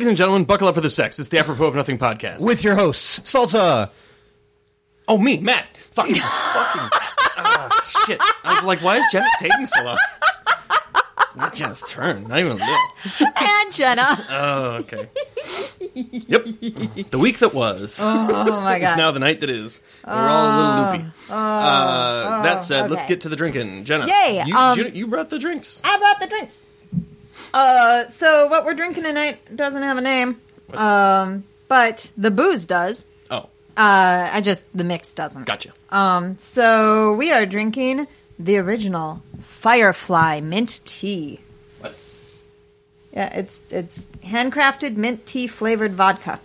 Ladies and gentlemen, buckle up for the sex. It's the Apropos of Nothing podcast. With your hosts, Salsa. Oh, me, Matt. Fuck. Jesus fucking... shit. I was like, why is Jenna taking so long? It's not Jenna's turn. Not even a little. And Jenna. Oh, okay. Yep. The week that was. Oh, my God. Is now the night that is. We're all a little loopy. That said, let's get to the drinking. Jenna. Yay. You brought the drinks. I brought the drinks. So what we're drinking tonight doesn't have a name. But the booze does. Oh. The mix doesn't. Gotcha. So we are drinking the original Firefly mint tea. What? Yeah, it's handcrafted mint tea flavored vodka.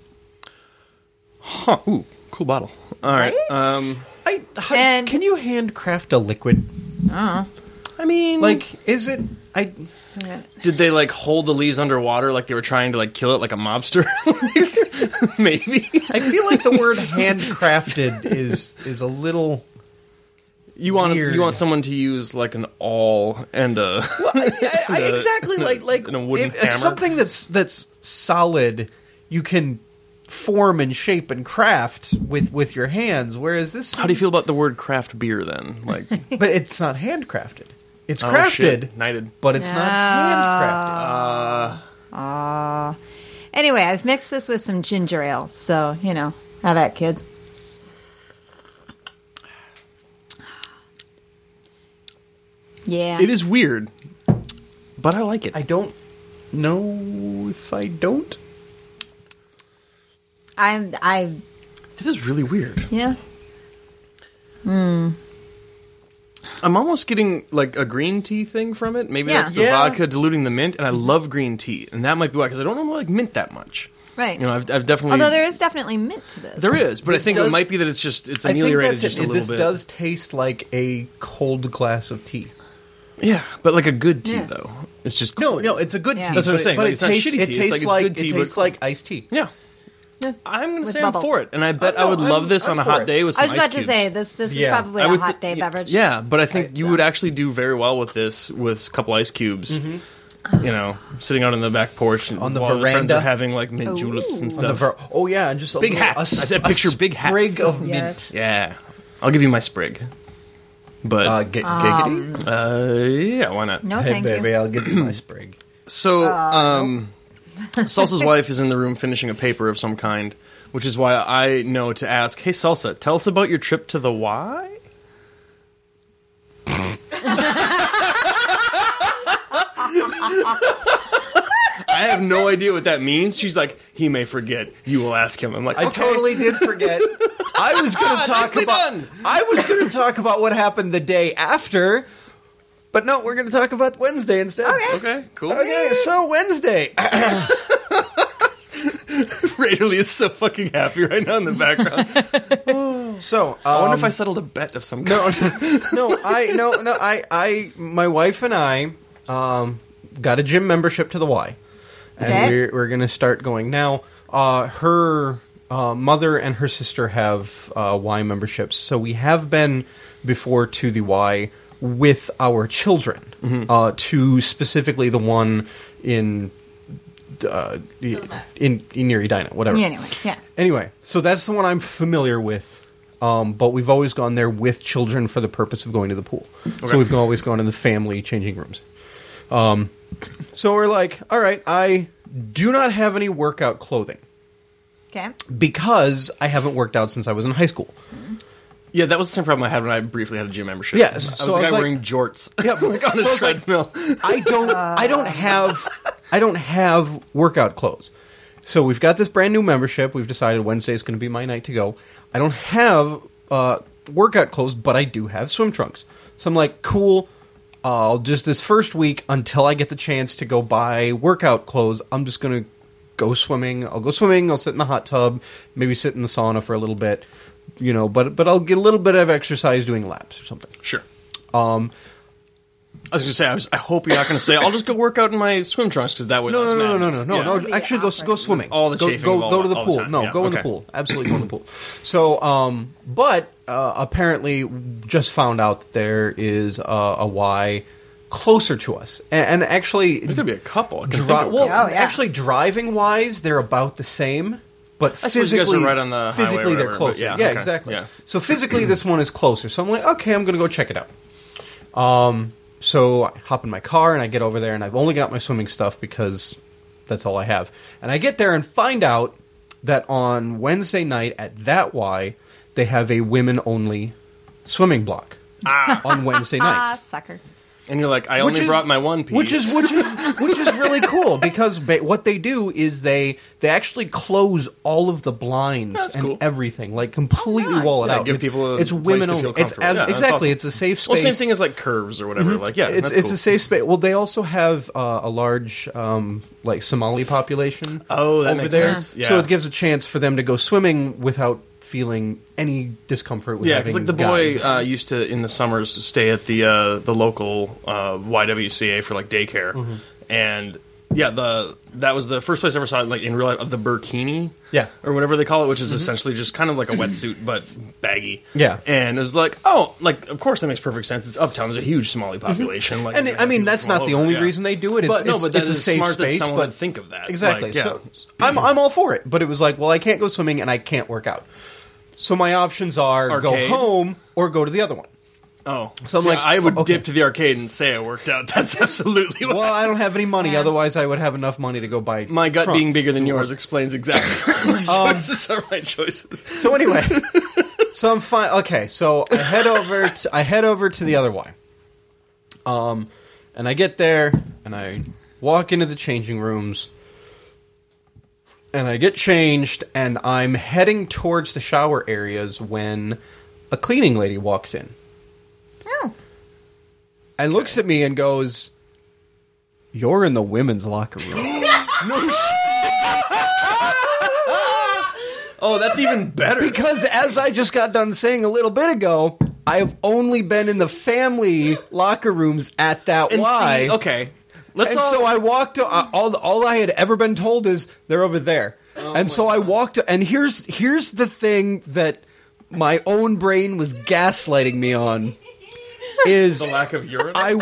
Huh. Ooh, cool bottle. All right. Can you handcraft a liquid? I mean, like, is it? Did they like hold the leaves underwater like they were trying to like kill it like a mobster? Maybe. I feel like the word handcrafted is a little. You want weird. someone to use like an awl and a exactly like and a wooden if, hammer. something that's solid you can form and shape and craft with your hands, whereas this How do you feel about the word craft beer then? Like, but it's not handcrafted. It's oh, crafted, shit. Knighted, but it's not handcrafted. Anyway, I've mixed this with some ginger ale, so have that, kids. Yeah. it is weird, but I like it. I don't know if I don't. This is really weird. Yeah. I'm almost getting like a green tea thing from it. Maybe Yeah. that's the vodka diluting the mint, and I love green tea, and that might be why, because I don't normally like mint that much. Right. I've definitely. Although there is definitely mint to this. There is, but I think it does- might be that it's I think ameliorated that's just a little this bit. does taste like a cold glass of tea. Yeah, but like a good tea Yeah. though. It's just No, it's a good Yeah. tea. That's what I'm but saying. But Like, it it's not tastes, shitty it tea. It's tastes like it's like good tea, it tastes but- like iced tea. Yeah. I'm going to With say bubbles. I'm for it, and I bet I would no, love this I'm on a for hot it. day with some I was ice about to cubes. say this is Yeah. probably I a would hot day beverage. Yeah, but I think you would actually do very well with this with a couple ice cubes. Sitting out on the back porch and On the while the friends veranda. are having like mint juleps and stuff. And just a Big little- hats. a I said picture a big hats. sprig of Yes. mint. Yeah, I'll give you my sprig. But Giggity. yeah, why not? No, Hey, thank baby, you. I'll give you my sprig. So, Salsa's wife is in the room finishing a paper of some kind, which is why I know to ask, hey, Salsa, tell us about your trip to the Y? I have no idea what that means. She's like, he may forget. You will ask him. I'm like, I okay. totally did forget. I was going to talk Nicely about. done. I was going to talk about what happened the day after, but no, we're going to talk about Wednesday instead. Okay, cool. Okay, so Wednesday. Raiderly is so fucking happy right now in the background. So I wonder if I settled a bet of some kind. my wife and I got a gym membership to the Y, and Okay. we're going to start going now. Her mother and her sister have Y memberships, so we have been before to the Y with our children, to specifically the one in near Edina, whatever. Yeah, anyway, yeah. Anyway, so that's the one I'm familiar with. But we've always gone there with children for the purpose of going to the pool. Okay. So we've always gone in the family changing rooms. So we're like, all right, I do not have any workout clothing Okay. because I haven't worked out since I was in high school. Yeah, that was the same problem I had when I briefly had a gym membership. Yes, I was so the I guy was like- wearing jorts. Yeah, like on so I a was like, treadmill. I don't have workout clothes. So we've got this brand new membership. We've decided Wednesday is going to be my night to go. I don't have workout clothes, but I do have swim trunks. So I'm like, cool. Just this first week until I get the chance to go buy workout clothes, I'm just going to go swimming. I'll go swimming. I'll sit in the hot tub, maybe sit in the sauna for a little bit, but I'll get a little bit of exercise doing laps or something. Sure. I was going to say, I hope you're not going to say, I'll just go work out in my swim trunks, because that would No. Yeah. Actually, go swimming. All the go chafing go, involved go to the all the pool. time. No, Yeah, go in the okay. pool. Absolutely go in the pool. So, apparently, just found out that there is a Y closer to us, and actually, There's gonna be a couple. I can think of a well, couple. Oh, yeah. actually, driving wise, they're about the same. But I suppose you physically, guys are right on the highway or physically they're whatever, but closer. yeah, Yeah, okay. exactly. Yeah. So physically, this one is closer. So I'm like, okay, I'm going to go check it out. So I hop in my car and I get over there, and I've only got my swimming stuff because that's all I have. And I get there and find out that on Wednesday night at That Y, they have a women-only swimming block on Wednesday nights. Sucker. And you're like, I Which only is- brought my one piece. Which is really cool because what they do is they actually close all of the blinds That's and cool. everything, like completely nice. wall it Yeah, out. give It's- people a it's place women to only. feel It's comfortable. Yeah, that's exactly. awesome. It's a safe space. Well, same thing as like curves or whatever. Like, yeah, It's that's cool. a safe space. Well, they also have a large like Somali population. Oh, that over makes there. sense. Yeah. So it gives a chance for them to go swimming without feeling any discomfort with Yeah, having because like the boy guys. used to in the summers stay at the local YWCA for like daycare, Mm-hmm. and yeah, that was the first place I ever saw it like in real life, the burkini, Yeah. or whatever they call it, which is essentially just kind of like a wetsuit but baggy. Yeah. and it was like, oh, like of course that makes perfect sense. It's uptown. There's a huge Somali population. Like, And I mean, people that's from all not the over, only yeah. reason they do it. It's, But no, it's, but that it's a is safe smart space. that someone but would think of that. Exactly. Like, yeah. So I'm all for it, but it was like, well, I can't go swimming and I can't work out. So my options are Arcade? go home or go to the other one. Oh, So I'm see, like, I would okay. dip to the arcade and say I worked out. That's absolutely what Well, I don't have any money. Yeah. Otherwise, I would have enough money to go buy. my gut trunks. being bigger than yours explains exactly why my choices are my choices. So anyway, so I'm fine. Okay, so I head over to the other Y. And I get there and I walk into the changing rooms. And I get changed, and I'm heading towards the shower areas when a cleaning lady walks in Oh. and looks at me and goes, "You're in the women's locker room." Oh, that's even better. Because as I just got done saying a little bit ago, I've only been in the family locker rooms at that And Y. see, okay, let's And all. so I walked. All I had ever been told is they're over there. And so I walked. And here's the thing that my own brain was gaslighting me on is the lack of urine. I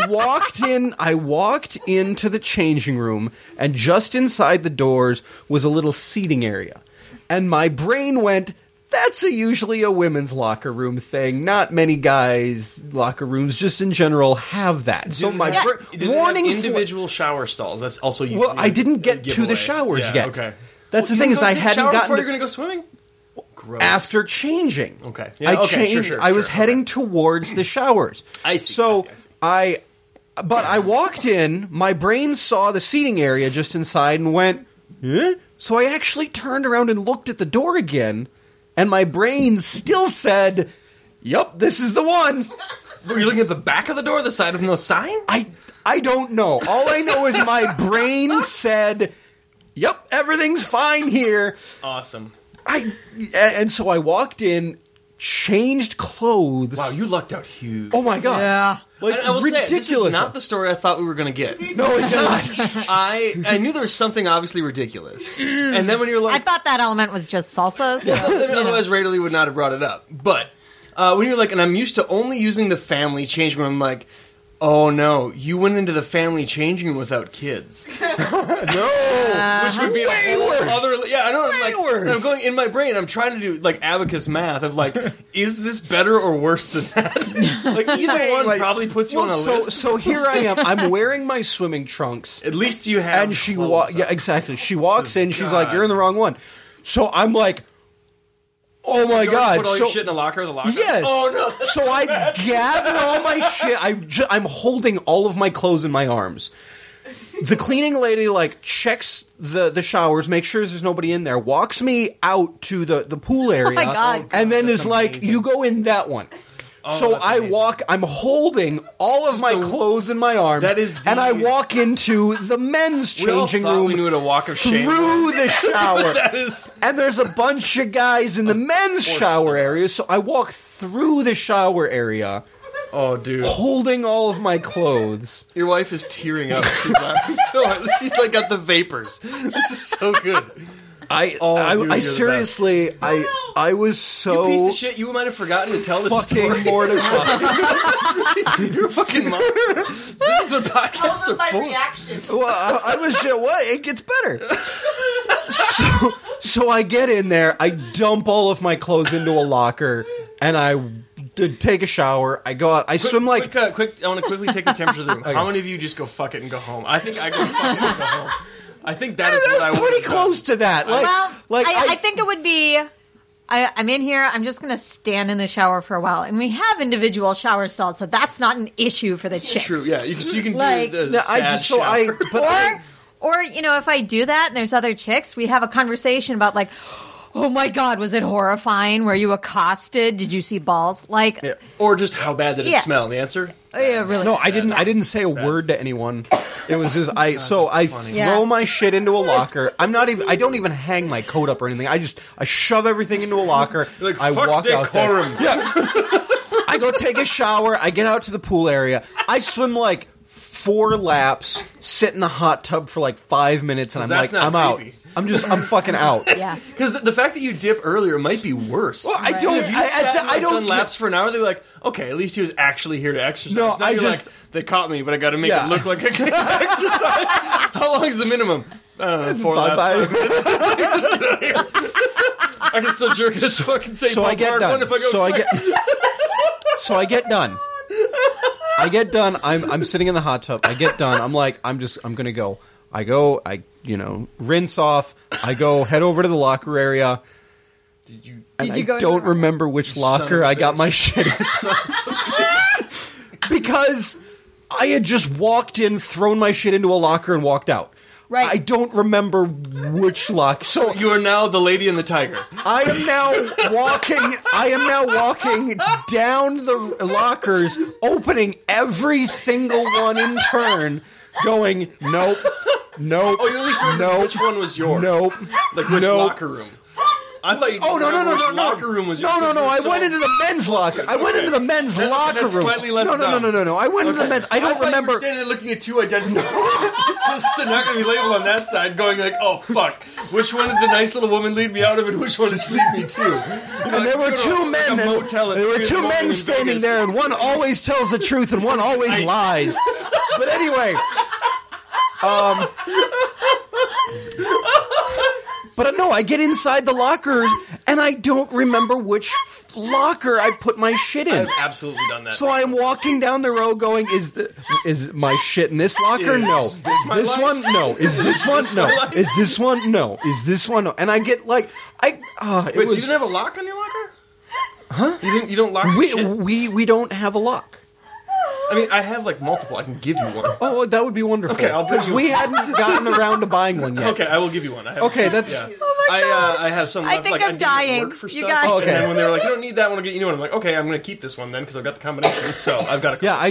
walked into the changing room, and just inside the doors was a little seating area. And my brain went, that's usually a women's locker room thing. Not many guys' locker rooms, just in general, have that. So my Did warning it have individual shower stalls. That's also usually Well, I didn't get a to the giveaway. showers Yeah, yet. Okay. That's Well, the thing you is go I take a hadn't shower gotten before to- you're going to go swimming. Gross. after changing. Okay. Yeah, I okay, changed. sure, I was sure, heading okay. towards the showers. I see, So I see. but I walked in. My brain saw the seating area just inside and went, eh? So I actually turned around and looked at the door again, and my brain still said, "Yup, this is the one." Were you looking at the back of the door, the side with no sign? I don't know. All I know is my brain said, "Yup, everything's fine here." Awesome. And so I walked in, changed clothes. Wow, you lucked out huge. Oh my god! Yeah. Like I will ridiculous. say, this is not the story I thought we were going to get. No, it's not. I knew there was something obviously ridiculous. And then when you're I like, thought that element was just salsa. So, otherwise Rayleigh would not have brought it up. But when you're like, and I'm used to only using the family changing room, I'm like, oh no, you went into the family changing room without kids. No, Which would be way a whole worse. other. Yeah, I know. Way Like, worse. and I'm going in my brain. I'm trying to do like abacus math of like, is this better or worse than that? Like either one Like, probably puts you well, on a list. So here I am. I'm wearing my swimming trunks, At least you have. and she clothes yeah, on. exactly. She walks in. She's God. like, "You're in the wrong one." So I'm like, "Oh my You already god!" Put all So your shit in the locker. yes. Oh no. So I gather all my shit. I'm holding all of my clothes in my arms. The cleaning lady like checks the showers, makes sure there's nobody in there, walks me out to the pool area, my God. and then That's is like, amazing. "You go in that one." So that's I amazing. walk. I'm holding all of my clothes in my arms. That is and I the- walk into the men's We all changing thought room we knew what a walk of shame through the shower. That is. And there's a bunch of guys in the men's shower area, so I walk through the shower area, Oh, dude. holding all of my clothes. Your wife is tearing up. She's laughing so hard. She's like got the vapors. This is so good. I you're the seriously, I was so You piece of shit, you might have forgotten to tell this story. fucking mortified. You're a fucking monster. This is what podcasts Tell them are my for. reaction. Well, I was just, what? It gets better. So I get in there, I dump all of my clothes into a locker, and I take a shower. I go out, I swim like... Quick, I want to quickly take the temperature of the room. How many of you just go fuck it and go home? I think I go fuck it and go home. I think that is what I That's would pretty close to that. I think it would be. I'm in here. I'm just going to stand in the shower for a while, and we have individual shower stalls, so that's not an issue for the chicks. True, yeah. You can Like- do the No, sad shower. Or if I do that and there's other chicks, we have a conversation about like, oh my god, was it horrifying? Were you accosted? Did you see balls? Like, Yeah. Or just how bad did it Yeah. smell? The answer? yeah, really? No, I didn't say a word to anyone. It was just I funny. throw Yeah. my shit into a locker. I don't even hang my coat up or anything. I shove everything into a locker. Like, I fuck walk out there. decorum. Yeah. I go take a shower. I get out to the pool area. I swim like 4 laps, sit in the hot tub for like 5 minutes, and I'm That's like, not I'm creepy. out. I'm fucking out. Yeah. Because the fact that you dip earlier might be worse. Well, I Right. don't. If you sat and, I don't. done laps for an hour, they're like, okay, at least he was actually here to exercise. No, Now I you're just- like, they caught me, but I got to make Yeah. it look like I can exercise. How long is the minimum? I don't know, 4 laps. 5 minutes. Let's get out of here. I can still jerk his fucking St. So Paul I get Part done. One if I go quick. So I get done. I get done. I'm sitting in the hot tub. I get done. I'm like, I'm gonna go. I go. I rinse off. I go head over to the locker area. Did you? And Did you go I to don't the- remember which son of locker a I got bitch. my shit in. Because I had just walked in, thrown my shit into a locker, and walked out. Right. I don't remember which locker. So You are now the Lady and the Tiger. I am now walking down the lockers, opening every single one in turn, going, nope, nope, Oh, you at least remember nope, which one was yours. nope. Like which Nope. locker room? I thought you. Oh no remember which no! Locker room was yours? No! I So- went into the men's locker. I went into the men's That's locker room. slightly less No! I went into the men's. I don't thought You remember. were standing there looking at 2 identical rooms. They're not going to be labeled on that side, going like, "Oh fuck, which one did the nice little woman lead me out of, and which one did she lead me to?" And there were 2 men. There were 2 men standing there, and one always tells the truth, and one always lies. But anyway, but no, I get inside the lockers, and I don't remember which locker I put my shit in. I've absolutely done that. So I am walking down the row going, is my shit in this locker? No. Is Is this my this life? one? No. Is this one? my No. life? Is this one? No. Is this one? No. And I get like, it Wait, so you was, didn't have a lock on your locker? Huh? You don't lock your shit? we don't have a lock. I mean, I have like multiple. I can give you one. Oh, that would be wonderful. Okay, I'll bring because you we one. hadn't gotten around to buying one yet. Okay, I will give you one. I have Okay, that's- Yeah. Oh my God. I have some. I left, think like, I'm I didn't dying. Work for You stuff. guys- Okay. And then when they were like, "You don't need that one. I'll get you a new one," I'm like, "Okay, I'm going to keep this one then because I've got the combination." So I've got a. Yeah,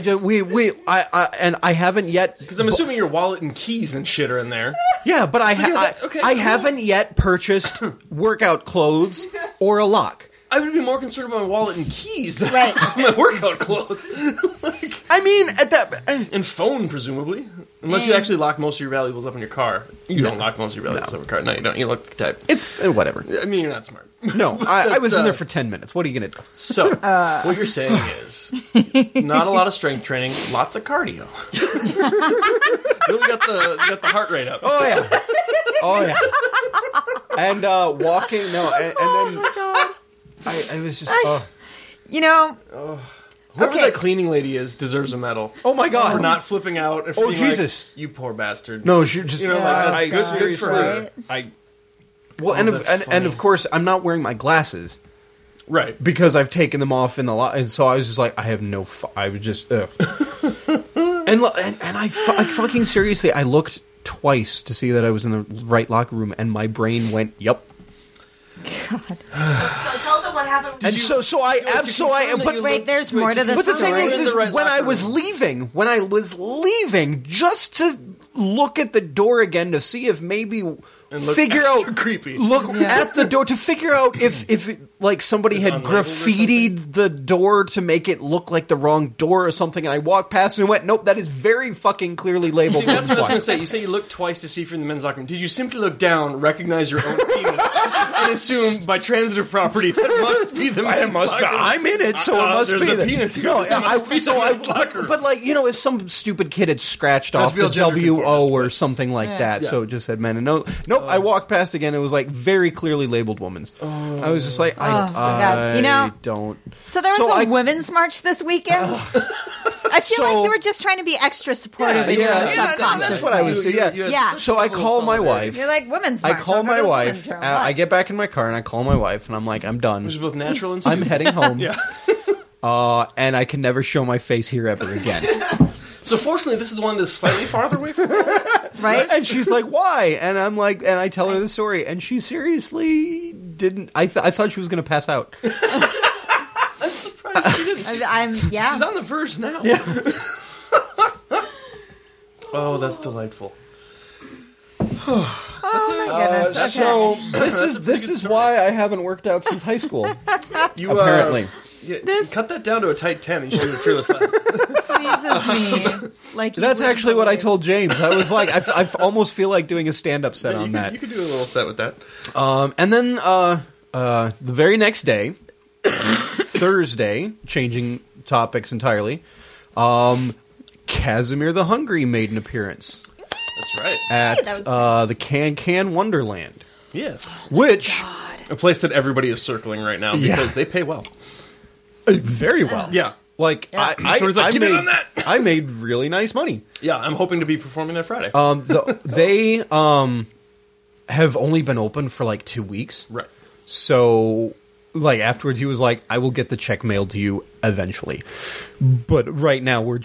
I haven't yet. Because I'm assuming your wallet and keys and shit are in there. Yeah, but I So, yeah, that- okay, I cool. haven't yet purchased workout clothes or a lock. I would be more concerned about my wallet and keys than Right. my workout clothes. I mean, at that. And phone, presumably. Unless you actually lock most of your valuables up in your car. You don't lock most of your valuables up in your car. No, you don't. You look the type. It's whatever. I mean, you're not smart. No, I was in there uh, for 10 minutes. What are you going to do? So, what you're saying is, not a lot of strength training, lots of cardio. Really got the heart rate up. Oh, yeah. Oh, yeah. And walking, no, and then I was just, You know, Whoever okay. that cleaning lady is deserves a medal. oh my For God. not flipping out. And Oh, being like, Jesus. you poor bastard. No, she just, You know, like, that's good for her. Right. Well, Oh, and, that's and funny. of course, I'm not wearing my glasses Right. because I've taken them off in the lot, and so I was just like, I have no. I was just, ugh. and I fucking seriously, I looked twice to see that I was in the right locker room, and my brain went, "Yep." So tell them what happened. And so I confirm that but you wait, there's more to this But the thing story. is In the right when I locker was room. leaving, just to look at the door again to see if maybe look figure extra out creepy. Look at the door to figure out if like somebody Is had unlabeled or graffitied the door to make it look like the wrong door or something. And I walked past and went, nope, that is very fucking clearly labeled. See, that's what I was going to Fly. say. You say you look twice to see if you're in the men's locker room. Did you simply look down, recognize your own penis, and assume by transitive property that must be the men's locker room? I'm in it, so it must there's be a the- penis here. No, This must be the men's locker room. but like if some stupid kid had scratched off be all the gender WO conformist, or but- something like that, Yeah. so it just said men. And nope. I walked past again. It was like very clearly labeled women's. I was just like, my God. You know- don't. So there was So a I- women's march this weekend. I feel So- like you were just trying to be extra supportive in your no, subconscious. that's what I was doing. Yeah. Yeah. So I call my wife. You're like women's I march. call I'll go my to the wife. women's room. I get back in my car and I call my wife and I'm like, I'm done. Which is both natural and I'm stupid. heading home. Yeah. And I can never show my face here ever again. So fortunately, this is the one that's slightly farther away from me. right? And she's like, "Why?" And I'm like, and I tell her the story, and she seriously didn't. I thought she was going to pass out. I'm surprised she didn't. She's She's on the verge now. Yeah. Oh, that's delightful. Oh my goodness. Okay. So this is why I haven't worked out since high school. You Apparently, cut that down to a tight 10. You should do Fearless Lab. Pleases me. Like you that's wouldn't actually what I believe. told James. I was like, I almost feel like doing a stand-up set on that. You could do a little set with that. And then the very next day, Thursday, changing topics entirely, Casimir the Hungry made an appearance That's right. at That was the Can Wonderland, Yes. which A place that everybody is circling right now because Yeah. they pay well. very well. Yeah. Like Yeah. I So he's like, I "Get made, in on that!" I made really nice money. Yeah, I'm hoping to be performing that Friday. They have only been open for like 2 weeks. right. So, like, afterwards, he was like, I will get the check mailed to you eventually. But right now, we're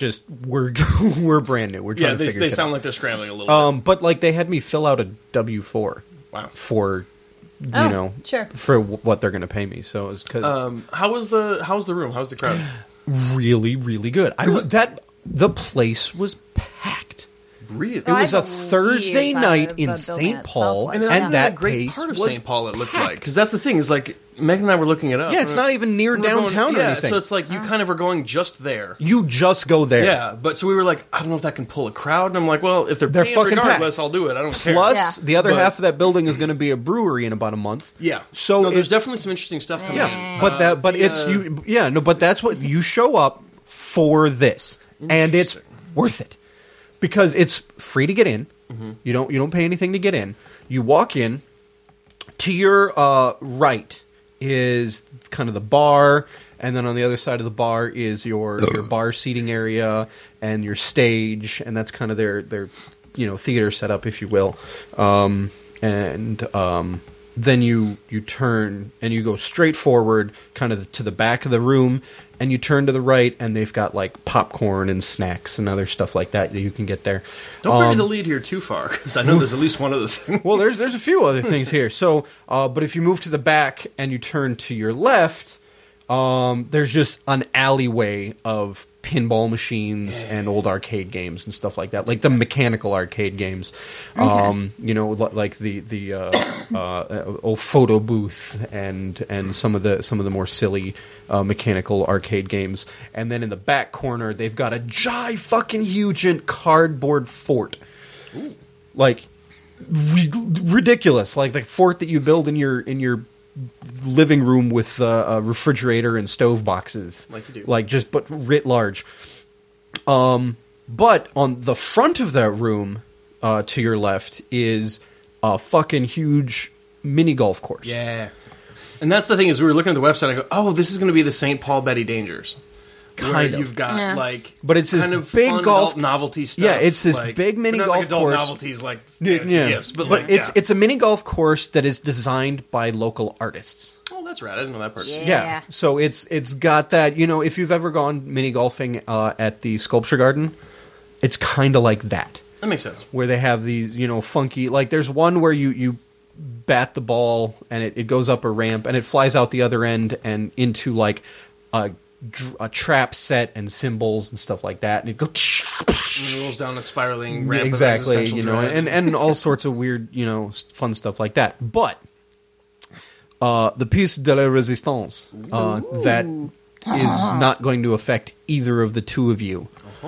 brand new. We're trying Yeah, to they figure shit sound out. like they're scrambling a little bit. But, like, they had me fill out a W-4 Wow. for, you Oh, know, sure. for what they're going to pay me. So, it was How's the room? How's the crowd? really, really good. The place was packed. Really? It was I a Thursday believe night the in building St. itself Paul, was, and, yeah. that a great place part of was St. Paul it looked like. Because that's the thing is like Megan and I were looking it up. Yeah, it's not even near And we're going- downtown or yeah, anything. so it's like you kind of are going just there. You just go there. Yeah, but so we were like, I don't know if that can pull a crowd, and I'm like, well, if they're They're paying fucking regardless, packed. I'll do it. I don't care. Plus, Yeah. the other But- half of that building is going to be a brewery in about a month. Yeah. So no, there's it- definitely some interesting stuff coming Yeah, in. but it's you. Yeah, no, but that's what you show up for this, and it's worth it because it's free to get in. You don't pay anything to get in. You walk in. To your right is kind of the bar, and then on the other side of the bar is your bar seating area and your stage, and that's kind of their theater setup, if you will. Then you turn and you go straight forward, kind of to the back of the room, and you turn to the right, and they've got like popcorn and snacks and other stuff like that you can get there. Don't bury the lead here too far, because I know there's at least one other thing. Well, there's a few other things here. So, but if you move to the back and you turn to your left, there's just an alleyway of pinball machines and old arcade games and stuff like that, like the mechanical arcade games. Like the old photo booth and some of the more silly mechanical arcade games. And then in the back corner, they've got a fucking huge cardboard fort. Ooh. Like ridiculous, like the fort that you build in your living room with a refrigerator and stove boxes, like you do, but writ large. But on the front of that room, to your left, is a fucking huge mini golf course. Yeah, and that's the thing is we were looking at the website. I go, oh, this is going to be the St. Paul Betty Dangers. Kind where of. You've got but it's kind this of big fun golf adult novelty stuff. Yeah, it's this like, big mini not golf like adult course. novelties like fancy gifts, but it's a mini golf course that is designed by local artists. Oh, that's right. I didn't know that part. Yeah. So it's got that, if you've ever gone mini golfing at the Sculpture Garden, it's kind of like that. That makes sense. Where they have these, funky, like there's one where you bat the ball and it goes up a ramp and it flies out the other end and into like a a trap set and symbols and stuff like that, and it goes And it rolls down a spiraling ramp exactly, of existential dread. and all sorts of weird, fun stuff like that. But the piece de la résistance that is not going to affect either of the two of you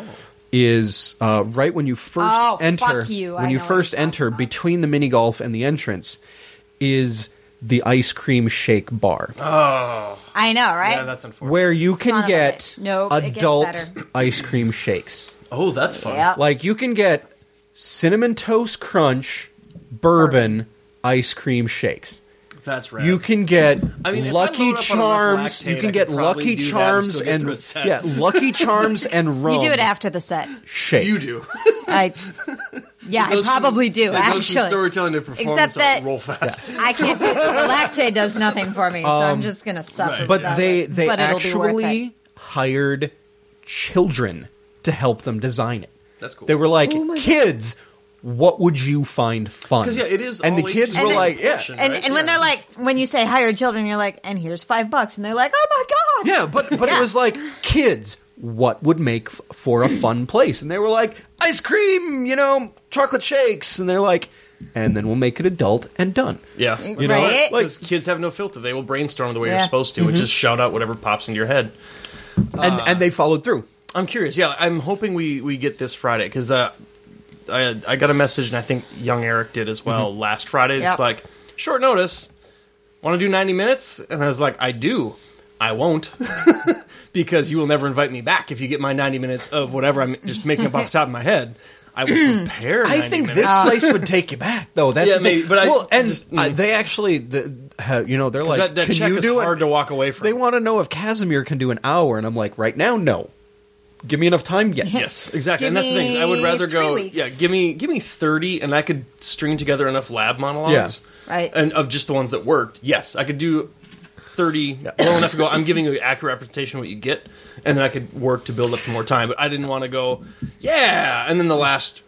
is right when you first enter. Fuck you. When you first enter, between the mini golf and the entrance, is the ice cream shake bar, Oh, I know, right? yeah, that's unfortunate. where you Son can of a get bitch. Nope, it gets adult better. ice cream shakes. Oh, that's fun. Yeah. Like you can get cinnamon toast crunch, bourbon ice cream shakes. That's rad. You can get I mean, if I Lucky load up on enough Charms. lactate, You I can get could probably Lucky do that and Charms still get and through a set. Lucky Charms and rum. You do it after the set. shake. You do. I probably do, It goes from actually. storytelling to performance. Except that- roll fast. I can't do it. The lactate does nothing for me, so I'm just going to suffer. right. But regardless. they But it'll be worth actually it. hired children to help them design it. That's cool. They were like, kids, what would you find fun? 'Cause, yeah, it is And the all kids ages were and like, yeah. portion, And, right? and when Yeah. they're like, when you say hire children, you're like, and here's $5, and they're like, oh my god, Yeah, but it Yeah. was like, kids, what would make for a fun place? And they were like, ice cream, chocolate shakes. And they're like, and then we'll make it adult and done. Yeah, You know, right? Because kids have no filter. They will brainstorm the way Yeah. you're supposed to, and just shout out whatever pops into your head. And they followed through. I'm curious. Yeah, I'm hoping we get this Friday because I got a message, and I think young Eric did as well last Friday. It's Yep. like short notice. Want to do 90 minutes? And I was like, I do. I won't because you will never invite me back if you get my 90 minutes of whatever I'm just making up off the top of my head. I will prepare. 90 I think minutes. this place would take you back, though. That's Yeah, the thing. maybe, but they actually, they're like, that can check you is do hard it? to walk away from. They want to know if Casimir can do an hour, and I'm like, right now, no. Give me enough time, yes. Yes, exactly. Give And that's the thing. Is I would me rather 3 go. weeks. Yeah, give me 30, and I could string together enough lab monologues. Yeah. Right. And of just the ones that worked. Yes, I could do 30 well enough to go. I'm giving you an accurate representation of what you get, and then I could work to build up to more time. But I didn't want to go. Yeah, and then the last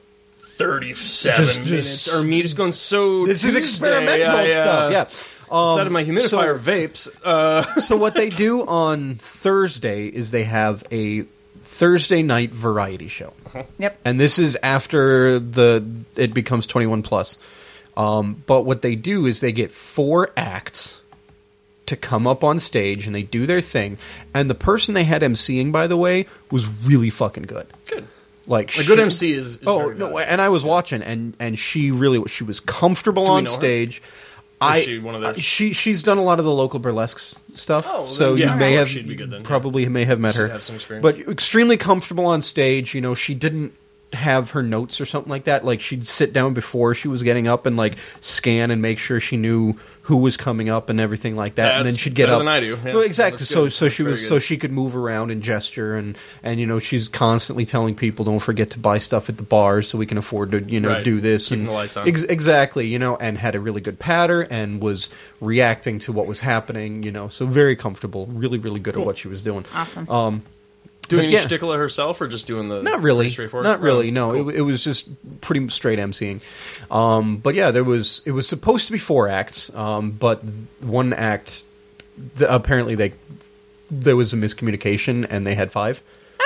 37 Just- minutes are me just going. So This is Tuesday, experimental stuff, yeah. Instead of my humidifier vapes. So what they do on Thursday is they have a Thursday night variety show. Yep. And this is after it becomes 21 plus. But what they do is they get 4 acts to come up on stage and they do their thing. And the person they had emceeing, by the way, was really fucking good. Good. Like A good MC is very no, valuable. and I was watching, and she was comfortable Do we on know her? stage. Is she one of those? She's done a lot of the local burlesque stuff, Oh, well, so then, yeah, you may of have course she'd be good then, yeah. probably may have met She'd her. have some experience. But extremely comfortable on stage. She didn't have her notes or something like that. Like she'd sit down before she was getting up and like scan and make sure she knew who was coming up and everything like that. And then That's she'd get better up. than I do. Yeah, Well, exactly. that's So good. so That's she very was good. so she could move around and gesture and she's constantly telling people don't forget to buy stuff at the bars so we can afford to Right. do this Keeping and the lights on. Exactly. And had a really good patter and was reacting to what was happening. So very comfortable. Really really good at what she was doing. Awesome. Doing But any yeah. shtickle herself, or just doing the Not really. pretty straightforward? Not really. Oh, No, cool. it was just pretty straight emceeing. But yeah, it was supposed to be 4 acts, but one act apparently there was a miscommunication and they had 5.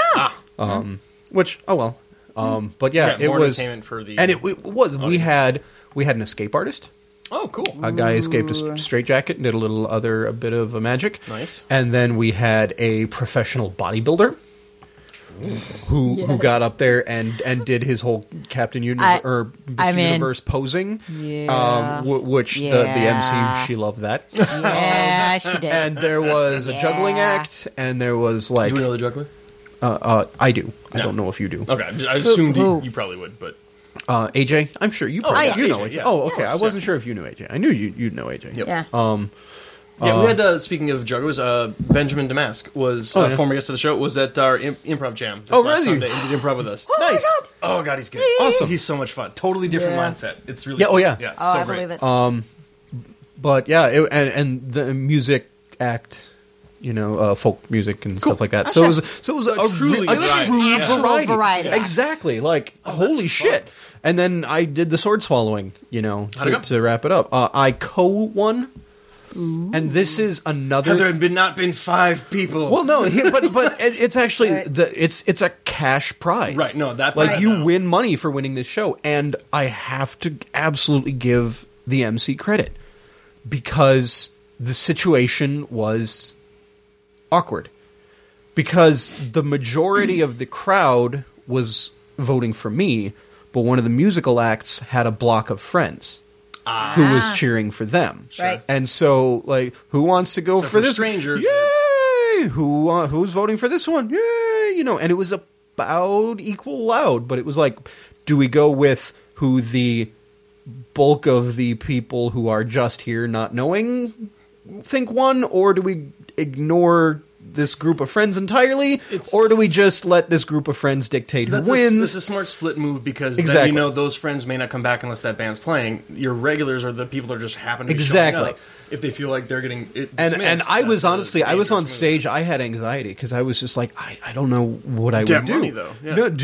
Which but yeah, Yeah, it more was entertainment for the and it was we had an escape artist. Oh, cool. A guy escaped a straitjacket and did a bit of a magic. Nice. And then we had a professional bodybuilder who got up there and did his whole Captain Universe or Mr. I'm in. Universe posing. Yeah. Which the Yeah. MC, she loved that. Yeah, she did. And there was a juggling Yeah. act, and there was like Do we know the juggler? I do. I No. don't know if you do. Okay, I assumed who? you probably would, but AJ, I'm sure you probably yeah, you know AJ, AJ. yeah. Oh, Of okay. I course, wasn't sure if you knew AJ. I knew you'd know AJ. Yep. Yeah. yeah, we had. Speaking of jugglers, Benjamin Damask was yeah. former guest of the show. Was at our improv jam this Oh, last really? Sunday and did improv with us. Nice. Oh god, he's good. Awesome. He's so much fun. Totally different Yeah. mindset. It's really Yeah, fun. oh, yeah. yeah. It's Oh, so I great. believe it. But yeah, and the music act, folk music and stuff like that. So sure. it was a truly a variety. true Yeah. Actual variety. Exactly. Like holy that's shit. fun. And then I did the sword swallowing, How'd it go? to wrap it up. I co-won. And this is another. Have there not been 5 people? Well, no, but it's actually it's a cash prize, Right, no, that like part I you know. win money for winning this show, and I have to absolutely give the MC credit because the situation was awkward because the majority of the crowd was voting for me, but one of the musical acts had a block of friends who was cheering for them. Right. And so, like, who wants to go So for for this? strangers, Yay! Who's voting for this one? Yay! You know, and it was about equal loud, but it was like, do we go with who the bulk of the people who are just here not knowing think won, or do we ignore this group of friends entirely, or do we just let this group of friends dictate who wins? That's a smart split move because then Exactly. you know those friends may not come back unless that band's playing. Your regulars are the people that are just happen to be Exactly. showing up if they feel like they're getting it And dismissed. I was That's a honestly, I was on dangerous move. stage. I had anxiety because I was just like, I don't know what I Damn would do. money, though. Yeah. No,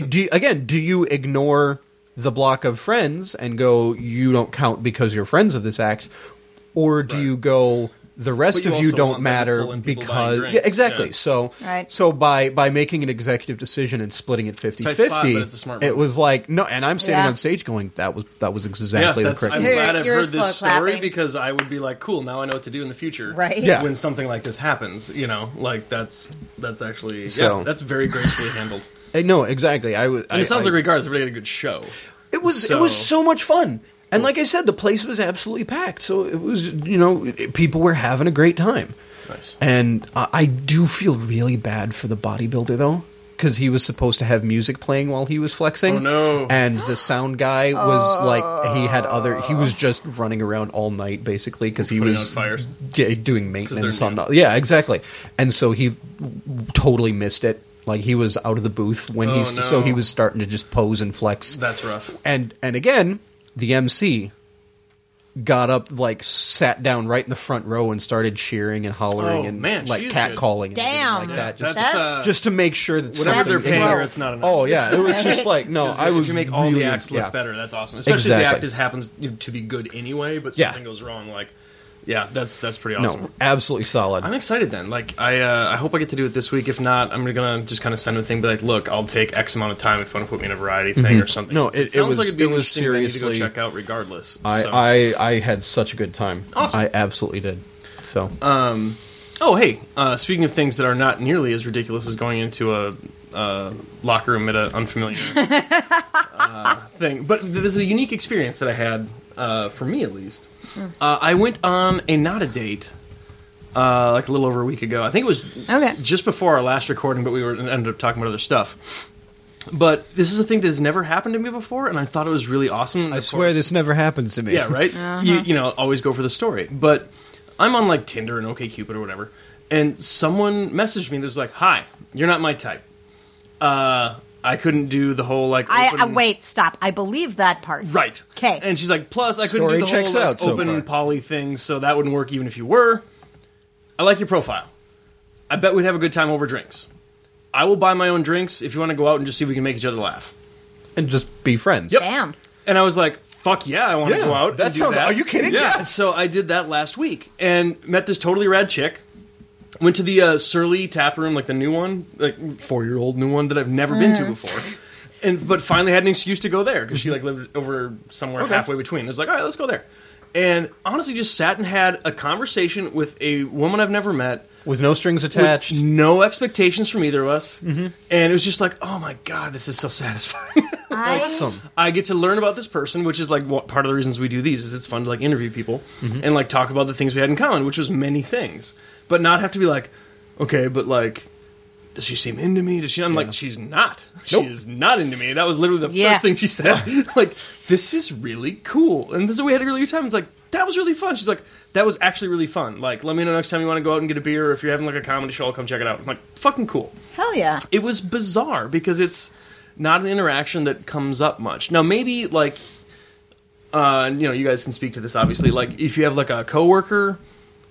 do you ignore the block of friends and go, you don't count because you're friends of this act, or do Right. you go, the rest But you of you also don't want them matter pulling people buying because drinks, yeah, exactly. yeah. So Right. so by making an executive decision and splitting it 50-50, tight spot, but it's a smart it move. was like no, and I'm standing Yeah. on stage going, that was Yeah, exactly the that's, correct I'm move. glad I've You're heard slow this story clapping. because I would be like, cool, now I know what to do in the future. Right. Yeah. When something like this happens, you know, like that's actually So- that's very gracefully handled. No, exactly. And it sounds like regardless, everybody had a good show. It was so much fun. And like I said, the place was absolutely packed. So it was, people were having a great time. Nice. And I do feel really bad for the bodybuilder, though, because he was supposed to have music playing while he was flexing. Oh, no. And the sound guy was like, he was just running around all night, basically, because he Putting was out fires. doing maintenance they're on new. Yeah, exactly. And so he totally missed it. Like, he was out of the booth when Oh, so no. he was starting to just pose and flex. That's rough. And again, the MC got up, like, sat down right in the front row and started cheering and hollering Oh, and man, like she is catcalling and Damn. everything like that. Just, That's- just to make sure that Whatever they're something- paying her, Bro. it's not enough. Oh yeah, it was just like no. 'Cause I was if you make all really, the acts look yeah. better, that's awesome. Especially if the Exactly. act just happens to be good anyway, but Yeah. something goes wrong. Like, yeah, that's pretty awesome. No, absolutely solid. I'm excited then. Like, I hope I get to do it this week. If not, I'm gonna just kind of send them a thing, be like, look, I'll take X amount of time if you want to put me in a variety thing or something. No, 'Cause it sounds was- like it'd be it an was interesting venue to seriously- go check out regardless. So. I had such a good time. Awesome. I absolutely did. So Oh, hey, speaking of things that are not nearly as ridiculous as going into a locker room at an unfamiliar thing, but there's a unique experience that I had, for me at least. I went on not a date, like a little over a week ago. I think it was Okay. just before our last recording, but we ended up talking about other stuff. But this is a thing that has never happened to me before, and I thought it was really awesome. And I of swear course- this never happens to me. yeah, right? You know, always go for the story. But I'm on, like, Tinder and OkCupid or whatever, and someone messaged me that was like, hi, you're not my type. I couldn't do the whole, like, I open... wait, stop. I believe that part. Right. 'Kay. And she's like, plus, I couldn't Story do the checks whole, like, out so open far. poly thing, so that wouldn't work even if you were. I like your profile. I bet we'd have a good time over drinks. I will buy my own drinks if you want to go out and just see if we can make each other laugh. And just be friends. Damn. And I was like, fuck yeah, I want to Yeah, go out that and do sounds- that. are you kidding? Yeah. Yes. So I did that last week and met this totally rad chick. Went to the Surly Tap Room, like the new one, like 4-year-old new one that I've never been to before. But finally had an excuse to go there because she like lived over somewhere halfway between. I was like, all right, let's go there. And honestly, just sat and had a conversation with a woman I've never met. With no strings attached. With no expectations from either of us. And it was just like, oh my God, this is so satisfying. Awesome. I get to learn about this person, which is like what part of the reasons we do these is it's fun to like interview people and like talk about the things we had in common, which was many things, but not have to be like, okay, but like, does she seem into me? Does she? I'm like, she's not. Nope. She is not into me. That was literally the Yeah. first thing she said. Like, this is really cool, and this is we had a really good time. It's like that was really fun. She's like, that was actually really fun. Like, let me know next time you want to go out and get a beer, or if you're having like a comedy show, I'll come check it out. I'm like, fucking cool. Hell yeah. It was bizarre because it's not an interaction that comes up much. Now, maybe like, you know, you guys can speak to this. Obviously, like if you have like a coworker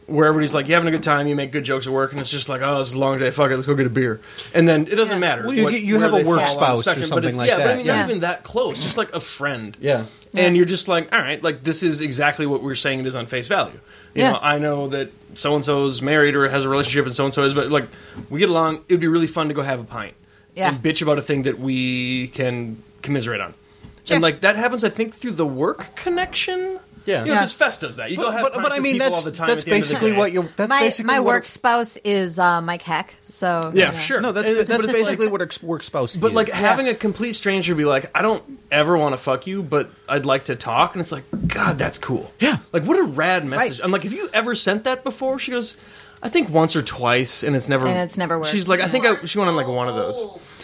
where everybody's like, you having a good time, you make good jokes at work, and it's just like, oh, this is a long day, fuck it, let's go get a beer. And then it doesn't matter. Well, you have where a they work fall on the spouse or spectrum, but something it's- like But I that. mean, Yeah. not even that close, just like a friend. Yeah. And you're just like, all right, like this is exactly what we're saying it is on face value. You Yeah. know, I know that so and so's married or has a relationship, and so and so is, but like we get along. It would be really fun to go have a pint Yeah. and bitch about a thing that we can commiserate on. Sure. And like that happens, I think, through the work connection. Yeah. you know, Yeah. because Fest does that. You go have But pints I with mean, people that's all the time. that's at the end of the basically day. what you. That's My basically my what work spouse is Mike Heck. So Yeah, you know. sure. No, And that's it's- that's but it's basically like- what a work spouse is. But like having a complete stranger be like, I don't ever want to fuck you, but I'd like to talk, and it's like, God, that's cool. Yeah. Like what a rad message. Right. I'm like, have you ever sent that before? She goes, I think once or twice, and it's never worked. She's like, I think she went on like one of those.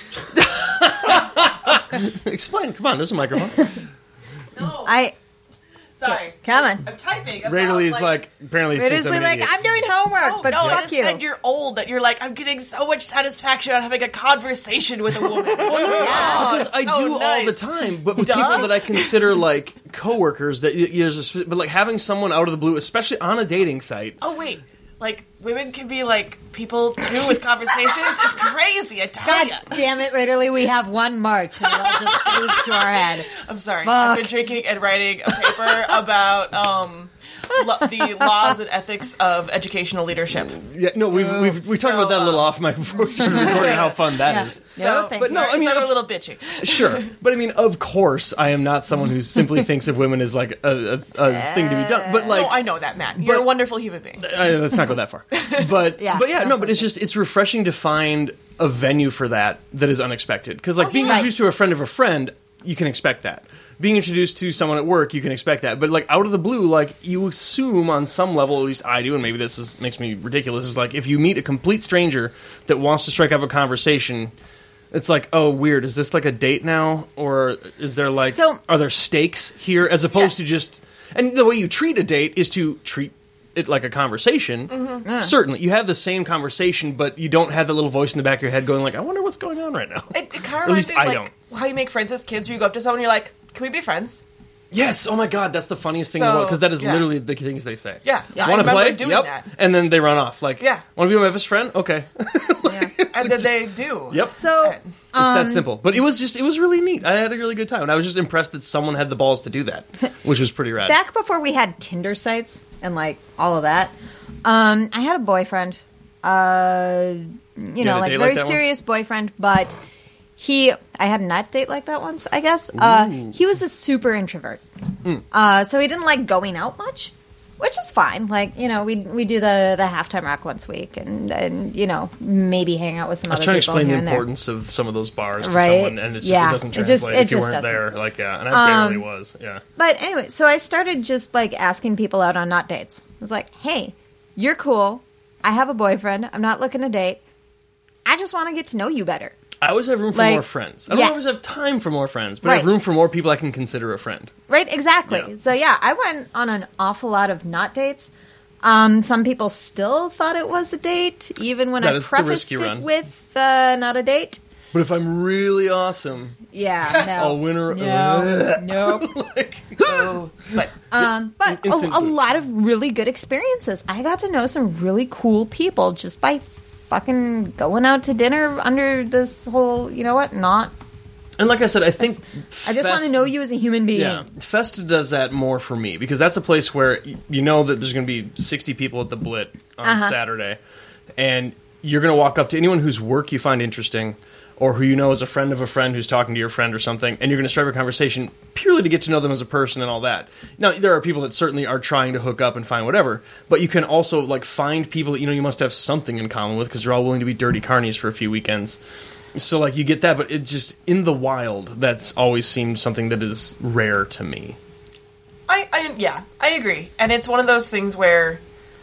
Explain. Come on, there's a microphone. No. Sorry. Come on. I'm typing. about, Rayleigh's like apparently thinks Raider's I'm an like, idiot. I'm doing homework, Oh, but no, fuck I you. said you're old. That you're like, I'm getting so much satisfaction out of having a conversation with a woman. Because I so do all the nice. time, but with Duh. people that I consider like coworkers, that but like having someone out of the blue, especially on a dating site. Oh wait, like women can be like people too with conversations. It's crazy. I tell God you. damn it, Ridley, we have one March and it all just goes to our head. I'm sorry. Fuck. I've been drinking and writing a paper about the laws and ethics of educational leadership. Yeah, no, we talked about that a little off mic before we started recording. How fun that Yeah. is. No, thank but you. no, I mean, I'm a little bitchy. Sure, but I mean, of course, I am not someone who simply thinks of women as like a thing to be done. But like, No, I know that, Matt. You're a wonderful human being. let's not go that far. But Yeah, but no, but it's refreshing to find a venue for that is unexpected. Because like being yeah. introduced to a friend, you can expect that. Being introduced to someone at work, you can expect that. But like out of the blue, like you assume on some level, at least I do, and maybe makes me ridiculous. Is like if you meet a complete stranger that wants to strike up a conversation. It's like, oh, weird. Is this like a date now, or is there like, are there stakes here, as opposed to just? And the way you treat a date is to treat it like a conversation. Certainly, you have the same conversation, but you don't have that little voice in the back of your head going like, I wonder what's going on right now. It kind of At reminds least me of I like don't. how you make friends as kids. Where you go up to someone and you're like, "Can we be friends?" Yes. Oh my God, that's the funniest thing So, about because that is yeah. literally the things they say. Yeah. I Want to remember play? doing Yep. that. And then they run off. Like, Yeah. Want to be my best friend? Okay. And then they do. Yep. So, It's that simple. But it was really neat. I had a really good time. And I was just impressed that someone had the balls to do that, which was pretty rad. back before we had Tinder sites and like all of that, I had a boyfriend. You know, had a like date very like that serious boyfriend, but I had a nut date like that once, I guess. He was a super introvert. So he didn't like going out much, which is fine. Like, you know, we do the halftime rock once a week and you know, maybe hang out with some I was other trying to people explain the here and there. importance of some of those bars to Right? someone, and it's just, Yeah. it doesn't It just- translate it if you just weren't doesn't. there. Like, yeah, and I barely was. Yeah. But anyway, so I started just like asking people out on not dates. I was like, hey, you're cool. I have a boyfriend. I'm not looking to date. I just want to get to know you better. I always have room for Like, more friends. I don't yeah. always have time for more friends, but I have Right. room for more people I can consider a friend. Right? Exactly. Yeah. So yeah, I went on an awful lot of not dates. Some people still thought it was a date, even when That I is the prefaced risky it run. with not a date. But if I'm really awesome, Yeah, no. I'll win her. No, nope. Oh, but But Instant a boost. lot of really good experiences. I got to know some really cool people just by fucking going out to dinner under this whole, you know what, not. And like I said, I think I just want to know you as a human being. Yeah, Festa does that more for me because that's a place where you know that there's going to be 60 people at the Blit on Saturday, and you're going to walk up to anyone whose work you find interesting, or who you know is a friend of a friend who's talking to your friend or something, and you're going to strike a conversation purely to get to know them as a person and all that. Now, there are people that certainly are trying to hook up and find whatever, but you can also like find people that you know you must have something in common with because you're all willing to be dirty carnies for a few weekends. So like you get that, but it just in the wild, that's always seemed something that is rare to me. I agree. And it's one of those things where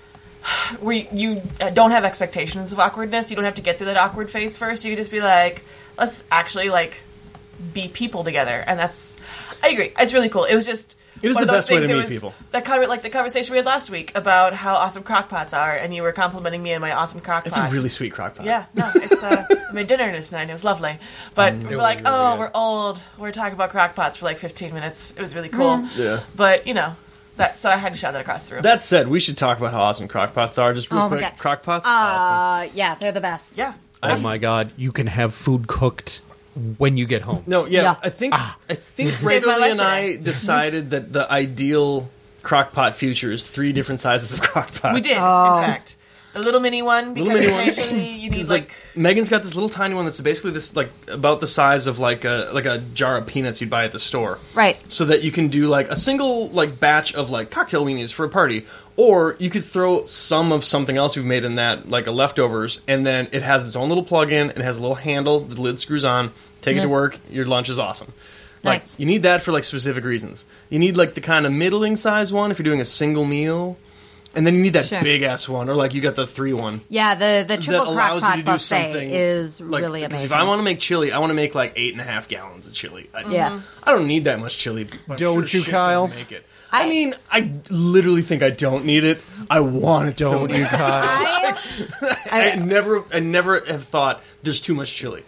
you don't have expectations of awkwardness. You don't have to get through that awkward phase first. You can just be like, let's actually like be people together. And I agree. It's really cool. It was just It is one the of those best way to things. meet It was people. like the conversation we had last week about how awesome crockpots are, and you were complimenting me on my awesome crockpot. It's a really sweet crock pot. Yeah, no, it's I made dinner tonight. It was lovely, but we were was like, really oh, good. we're old. We're talking about crockpots for like 15 minutes. It was really cool. Yeah. But you know, So I had to shout that across the room. That said, we should talk about how awesome crockpots are. Just real Oh my quick. God. Crockpots, awesome. Yeah, they're the best. yeah. Oh my god, you can have food cooked when you get home. No, yeah, Yeah. I think Saved my Rayberly life and I decided that the ideal crockpot future is 3 different sizes of crockpots. We did, Oh. in fact. The little mini one, because mini one. occasionally you need It's like Megan's got this little tiny one that's basically this like about the size of like a jar of peanuts you'd buy at the store. Right. So that you can do like a single like batch of like cocktail weenies for a party, or you could throw some of something else you've made in that like a leftovers, and then it has its own little plug-in and it has a little handle. The lid screws on. Take it to work. Your lunch is awesome. Like Nice. you need that for like specific reasons. You need like the kind of middling size one if you're doing a single meal, and then you need that Sure. big ass one, or like you got the 3 one. Yeah, the triple That allows you to crockpot do buffet something is like, really because amazing. if I want to make chili, I want to make like 8.5 gallons of chili. Yeah. I don't need that much chili. but I'm Don't sure you, shit Kyle? would Make it. I mean, I literally think I don't need it. I want it. Don't so you, bad. Kyle? I never have thought there's too much chili.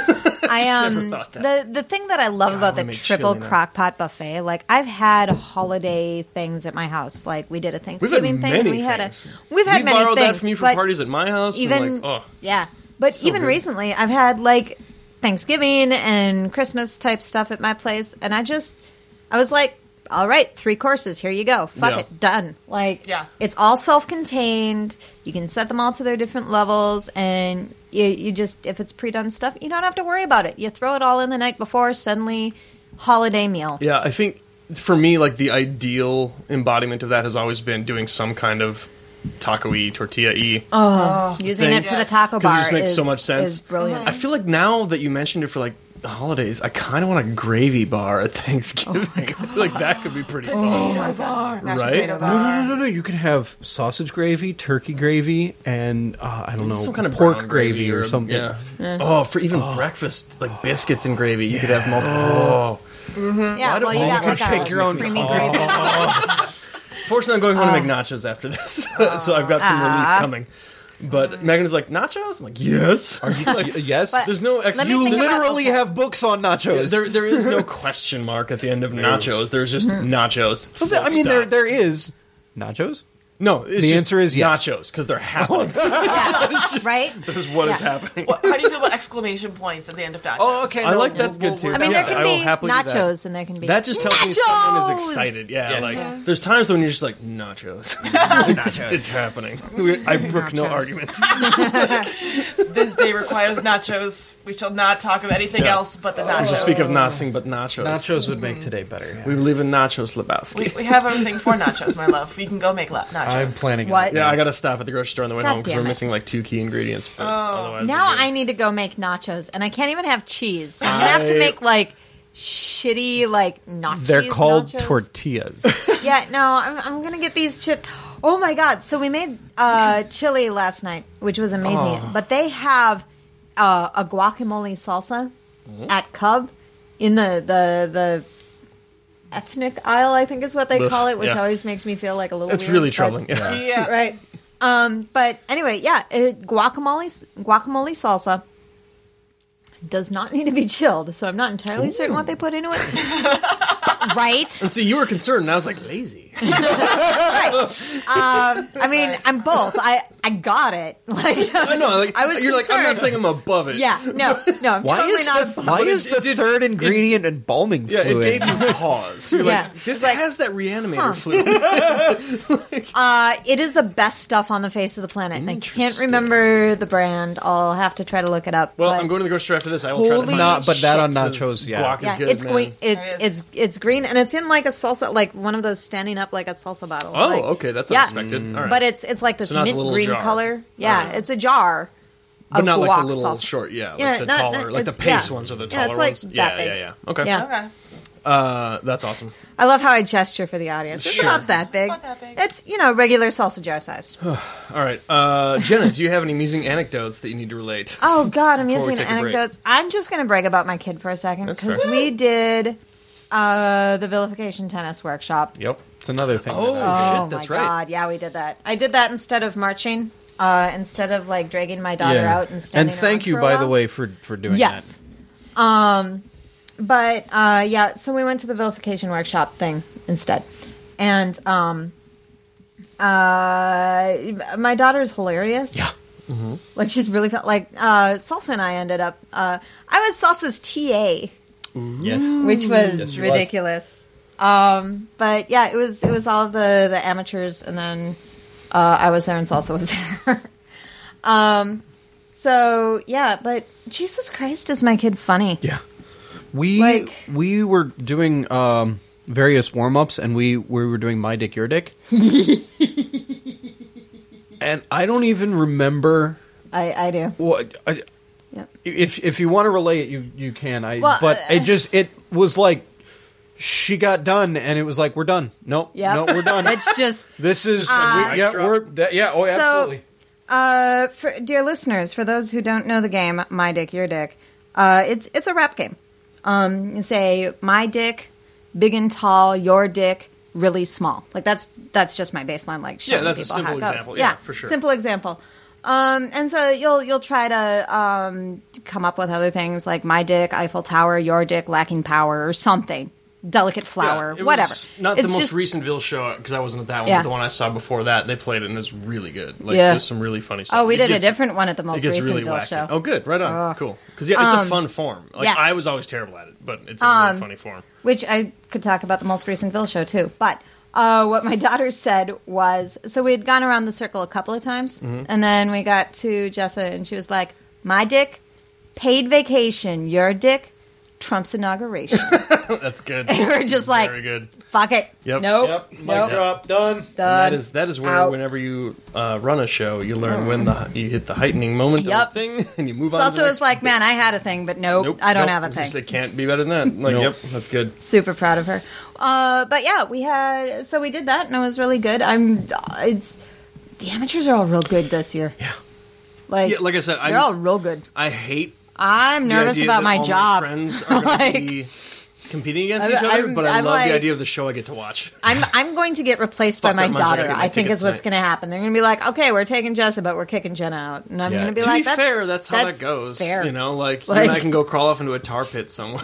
I thought that. the thing that I love God, I about wanna the make triple chili now. crockpot buffet, like I've had holiday things at my house. Like we did a We've Thanksgiving had thing. many we had things. we've had we many borrowed things. that from you for but parties at my house. even and like, oh, yeah, but So even good. recently, I've had like Thanksgiving and Christmas type stuff at my place, and I was like, all right, 3 courses, here you go, fuck Yeah. it, done. Like, Yeah. it's all self-contained. You can set them all to their different levels, and you just, if it's pre-done stuff, you don't have to worry about it. You throw it all in the night before, suddenly holiday meal. yeah. I think for me, like the ideal embodiment of that has always been doing some kind of taco-y, tortilla-y. Using Thing. it for the Yes. taco 'Cause it bar just makes is, so much sense. is brilliant. I feel like now that you mentioned it for like the holidays, I kind of want a gravy bar at Thanksgiving. Like that could be pretty fun. potato bar. Mashed Right? potato No, bar. no. You can have sausage gravy, turkey gravy, and I don't know, Some kind of pork brown gravy or something. Yeah. Oh, for even breakfast, like biscuits and gravy, you could have multiple. Oh. Yeah, well, you all got the like controls a your own- creamy Oh. gravy. Fortunately, I'm going home to make nachos after this, so I've got some relief coming. But Megan is like, nachos? I'm like, yes. Are you like, Yes, But- there's no Let me you think about- literally okay. have books on nachos. there is no question mark at the end of nachos. There's just nachos. I mean, Stop. there is nachos. No, it's The just answer is yes. nachos because they're happening. Right? This is what is Yeah. happening. How do you feel about exclamation points at the end of nachos? Oh, okay. I no, like that's good too. I mean, Yeah, there can I will be happily do that. nachos and there can be That just tells me someone is Nachos! excited. Yeah, Yes. like there's times when you're just like nachos. Nachos. It's happening. I brook no Nachos. argument. This day requires nachos. We shall not talk of anything Yeah. else but the nachos. We shall speak of nothing but nachos. Nachos would make today better. We believe in nachos, Lebowski. We have everything for nachos, my love. You can go make nachos. I'm planning. What? On it. Yeah, I got to stop at the grocery store on the way God home because damn we're it. missing like 2 key ingredients. But otherwise, Now we're good. I need to go make nachos, and I can't even have cheese. So I'm gonna have to I- make like shitty, like not. They're cheese called nachos. tortillas. Yeah, no, I'm gonna get these chips. Oh my god! So we made chili last night, which was amazing. But they have a guacamole salsa at Cub in the ethnic aisle, I think is what they Ugh, call it, which yeah. always makes me feel like a little. It's weird, really but- troubling. Yeah. Yeah. right? But anyway, yeah, guacamole salsa does not need to be chilled, so I'm not entirely certain what they put into it. Right? And see, you were concerned, and I was like, lazy. I mean, I'm both. I got it. Like I know. Like, I was you're like, I'm not concerned. saying I'm above it. Yeah, no, I'm Why totally is not. the why is the third ingredient embalming Yeah, fluid? it gave you pause. You're Yeah. like, this It's like, has that reanimator huh. fluid. It is the best stuff on the face of the planet, and I can't Interesting. remember the brand. I'll have to try to look it up. Well, but- I'm going to the grocery store after this. I will try to Holy find Not, but that on shit. nachos, yeah. Guac is Yeah, good, it's man. green. It It's green, and it's in like a salsa, like one of those standing up like a salsa bottle. Oh, like, okay, that's yeah. unexpected. All right. But it's like this So not the mint little green jar. color. Yeah, Alright. it's a jar. but of not like guac the little salsa. short, like Yeah, the not- taller, like the it's- paste yeah. ones are the Yeah, taller it's like ones. that big. Yeah. Okay. Yeah. Okay. That's awesome. I love how I gesture for the audience. It's Sure. not that big. Not that big. It's regular salsa jar size. All right, Jenna, do you have any amusing anecdotes that you need to relate? Oh God, I'm Before we using take a break. anecdotes. I'm just going to brag about my kid for a second That's because fair. we did the vilification tennis workshop. Yep, it's another thing. Oh, that I- Oh shit, that's my right. God, yeah, we did that. I did that instead of marching, instead of like dragging my daughter out and standing. And thank around you, for a by the while. way, for doing Yes. that. But yeah, so we went to the vilification workshop thing instead. And my daughter's hilarious. Yeah. Like she's really like Salsa and I ended up. I was Salsa's TA, Yes. which was Yes, she was. ridiculous. But yeah, it was all of the amateurs, and then I was there and Salsa was there. So yeah, but Jesus Christ, is my kid funny? Yeah. We Like- we were doing various warm-ups, and we were doing My Dick, Your Dick. And I don't even remember I do. what... Yep. If you want to relay it, you can. Well, but it was like she got done, and it was like, we're done. Nope. Yep. No, we're done. It's just This is drop. oh, absolutely. for dear listeners, for those who don't know the game, My Dick, Your Dick, it's a rap game. You say my dick, big and tall, your dick, really small. Like that's just my baseline. Like showing that's a people simple how it goes. example. Yeah, for sure. Simple example. And so you'll try to come up with other things like my dick, Eiffel Tower, your dick, lacking power, or something. Delicate flower, Yeah, it whatever. was not It's the most just- recent Ville show because I wasn't at that one, Yeah. but the one I saw before that, they played it and it's really good. Like Yeah. there's some really funny stuff. Oh, we It did a gets- different one at the It most gets recent really Bill wacky. show. Oh, good, right on, cool. Because it's a fun form. Like yeah. I was always terrible at it, but it's a really funny form. Which I could talk about the most recent Ville show too. But what my daughter said was, so we had gone around the circle a couple of times, and then we got to Jessa, and she was like, "My dick, paid vacation. Your dick, Trump's inauguration." That's good. And we're just like, very good. "Fuck it, Yep. nope, Yep. Mic nope, drop. Done. done." That is where Out. whenever you run a show, you learn when you hit the heightening moment Yep. of a thing, and you move So on. also to the was like, "Man, I had a thing, but nope, I don't have a It's thing." just, it can't be better than that. Like, Nope. yep, that's good. Super proud of her. But yeah, we did that, and it was really good. The amateurs are all real good this year. Yeah. Yeah, like I said, they're all real good. I hate I'm the nervous idea about that my all job. friends are going Like- to be competing against I'm- each other, I'm- but I I'm love like- the idea of the show I get to watch. I'm going to get replaced by Fuck my that, Marjorie, I daughter. get my I think tickets is what's tonight. going to happen. They're going to be like, okay, we're taking Jessa, but we're kicking Jenna out, and I'm Yeah. going to be To like, be fair, that's how that goes. Fair. You know, like you and I Like- can go crawl off into a tar pit somewhere.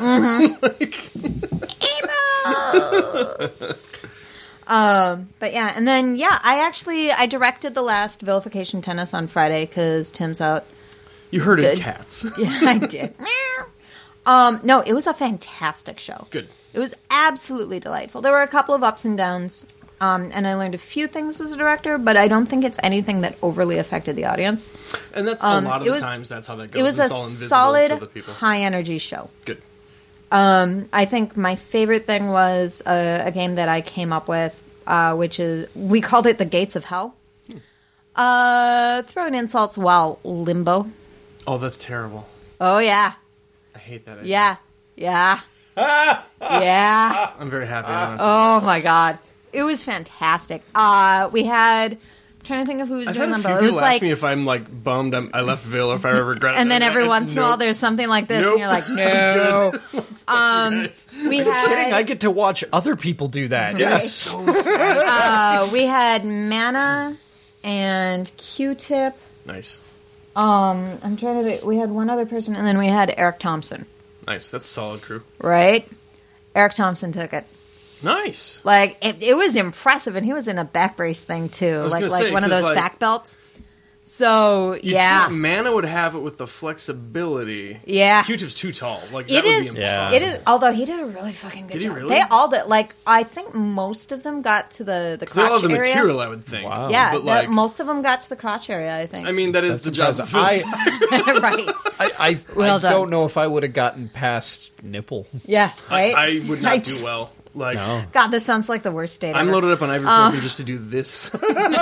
But yeah, and then I directed the last vilification tennis on Friday because Tim's out. You herded Did. cats. Yeah, I did. No, it was a fantastic show. Good. It was absolutely delightful. There were a couple of ups and downs, and I learned a few things as a director, but I don't think it's anything that overly affected the audience. And that's a lot of it the was- times that's how that goes. It was It's a all invisible to solid, the people. high energy show. Good. I think my favorite thing was a game that I came up with, which is, we called it the Gates of Hell. Throwing insults while limbo. Oh, that's terrible. Oh yeah, I hate that idea. yeah. Yeah. I'm very happy. I don't have to- Oh my god, it was fantastic. We had. I'm trying to think of who was I've doing had a them. few It was people ask like, me if I'm like bummed I left Ville or if I ever regret it. and then I'm every like, once in a while, nope. there's something like this, Nope. and you're like, no. Yes. We Kidding, had. I get to watch other people do that. It Yes. is so sad. We had Mana and Q-Tip. Nice. I'm trying to think. We had one other person, and then we had Eric Thompson. Nice. That's a solid crew. Right? Eric Thompson took it. Nice. Like it was impressive, and he was in a back brace thing too, was like gonna say, one of 'cause, those like, back belts. So You'd yeah, think Mana would have it with the flexibility. Yeah. Q-Tip's too tall. Like that it would is. be Yeah. impossible. It is. Although he did a really fucking good Did he job. really? They all did. Like I think most of them got to the They all crotch have the area. material, I would think. Wow. Yeah, But like, most of them got to the crotch area. I think. I mean, that is That's the job. impressive. Of Ville. right. I Well done. don't know if I would have gotten past nipple. Yeah. Right. I would not Right. do well. Like, No. God, this sounds like the worst date I'm ever. loaded up on ibuprofen just to do this.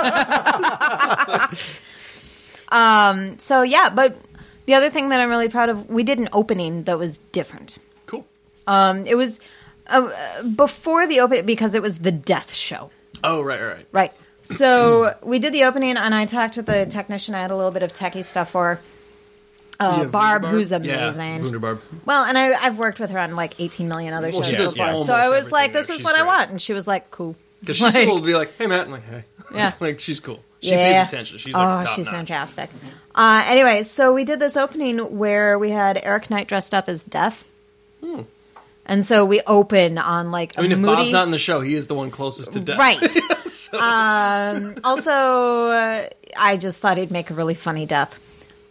So yeah, but the other thing that I'm really proud of, we did an opening that was different. Cool. It was before the open because it was the death show, Oh, right. right? So we did the opening, and I talked with the technician. I had a little bit of techie stuff for her. Yeah, Barb, Wunderbarb? who's Yeah, amazing. Wunderbarb. Well, and I've worked with her on like 18 million other Well, shows she does before, almost so I was everything like, there. "This is She's what I great. want," and she was like, "Cool." Because she's Like- cool to be like, hey, Matt. I'm like, hey. Yeah. Like, she's cool. She Yeah. pays attention. She's like, top she's notch. fantastic. Anyway, so we did this opening where we had Eric Knight dressed up as Death. And so we open on like a I mean, if moody... Bob's not in the show, he is the one closest to death. Right. So- Also, I just thought he'd make a really funny death.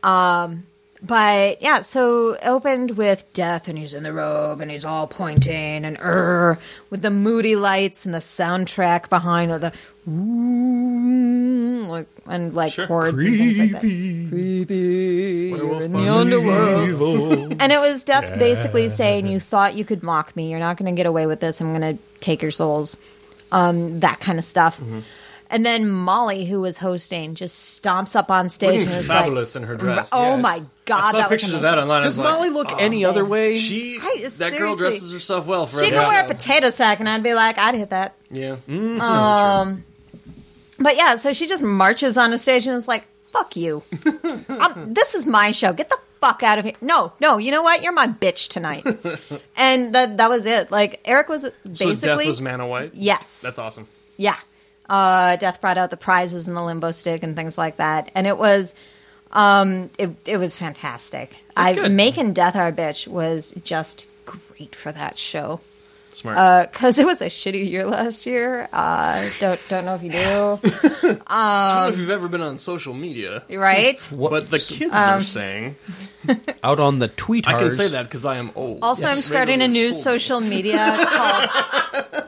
But yeah, so it opened with Death, and he's in the robe, and he's all pointing, and with the moody lights and the soundtrack behind the Sure. chords and things like that. Creepy. You're in the underworld. And it was Death basically saying, "You thought you could mock me. You're not going to get away with this. I'm going to take your souls." That kind of stuff. Mm-hmm. And then Molly, who was hosting, just stomps up on stage and is fabulous like, in her dress. "Oh Yes. my god, I saw that was pictures of amazing." that online. Does I was Molly like, look any other way? that girl seriously. dresses herself well for She every could wear a show. potato sack, and I'd be like, I'd hit that. Yeah. But yeah, so she just marches on a stage and is like, "Fuck you! This is my show. Get the fuck out of here!" No, you know what? You're my bitch tonight. And that was it. Like Eric was basically So Death was Man of White? yes, That's awesome. yeah. Death brought out the prizes and the limbo stick and things like that, and it was it was fantastic. good. Making Death our bitch was just great for that show. Smart. Because it was a shitty year last year. Don't know if you do, I don't know if you've ever been on social media, right? but the kids are saying... Out on the tweet. I can say that because I am old. Also, I'm starting a new social media called...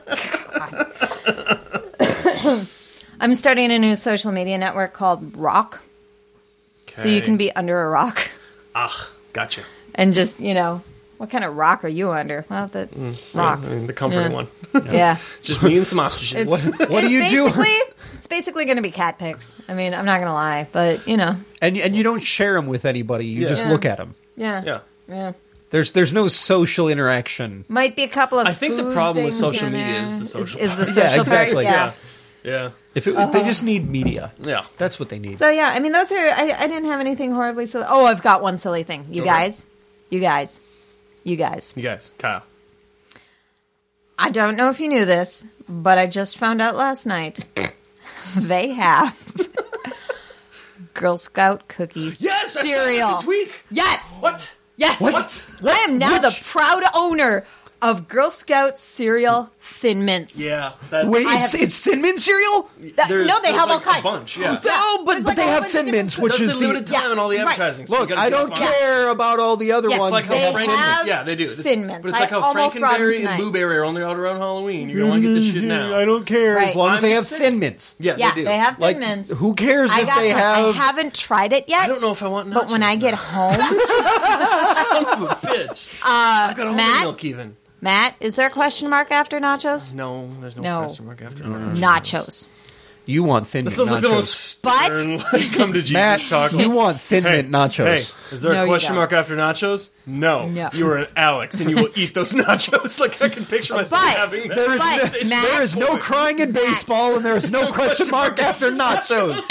I'm starting a new social media network called Rock. So you can be under a rock Gotcha. and just, what kind of rock are you under? Well, the rock. I mean, the comforting one. Yeah. It's just me and some ostriches. What do you do? It's basically going to be cat pics. I mean, I'm not going to lie, but, And you don't share them with anybody. You just Yeah. look at them. Yeah. Yeah. There's no social interaction. Might be a couple of I think the food problem with things social in media there. is the social Is the part. social Yeah, exactly. part. Yeah. Yeah. If they just need media, Yeah. that's what they need. So, yeah, I mean, those are... I didn't have anything horribly silly. Oh, I've got one silly thing. You Okay. guys. You guys. Kyle. I don't know if you knew this, but I just found out last night. They have Girl Scout cookies Yes! I saw cereal. that this week! Yes! What? Yes! What? I am now the proud owner of Girl Scout cereal Thin Mints. Yeah. That, Wait, I it's, have- it's Thin Mint cereal? No, they have all like kinds. a bunch, yeah. No, but There's like they a whole have bunch Thin of Mints, different- which That's is the limited the... time in all the Right. advertising. so you Look, gotta I get don't up on it. care about all the other Yes, ones. It's like They how that Franken... have Yeah, they do. Thin Mints. But it's like I how almost brought them Frankenberry and tonight. Blueberry are only out around Halloween. You're going to get this shit now. I don't care as Right. long as I'm they have just saying. Thin Mints. Yeah, Yeah, they do. they have Thin Like, Mints. who cares I if got they some. have... I haven't tried it yet. I don't know if I want nachos. But when I get now. home, Son of a bitch. I've got a whole Matt? milk even. Matt, is there a question mark after nachos? No, there's no, No. question mark after Nachos. You want Thin Mint That's like the nachos. most stern, like, come to Jesus Matt, talk. you want Thin Mint nachos. Hey, is there No, a you question don't. mark after nachos? No. No. You are an Alex, and you will eat those nachos. Like, I can picture myself But- having that. There is, But, It's Matt- there is no crying in baseball, and there is no question mark after nachos.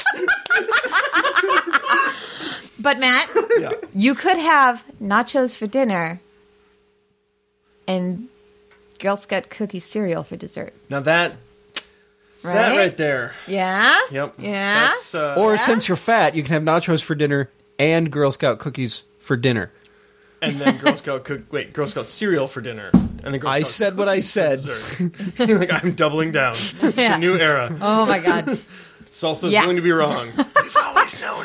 But Matt, Yeah. you could have nachos for dinner and Girl Scout cookie cereal for dessert, Now that right there. Yeah. Yep. Yeah. That's, Or since you're fat, you can have nachos for dinner and Girl Scout cookies for dinner. and then Girl Scout cereal for dinner. And then Girl I Scout said what I cookies for said. dessert. You're like, I'm doubling down. It's Yeah. a new era. Oh my god. Salsa's Yeah. going to be wrong. We've always known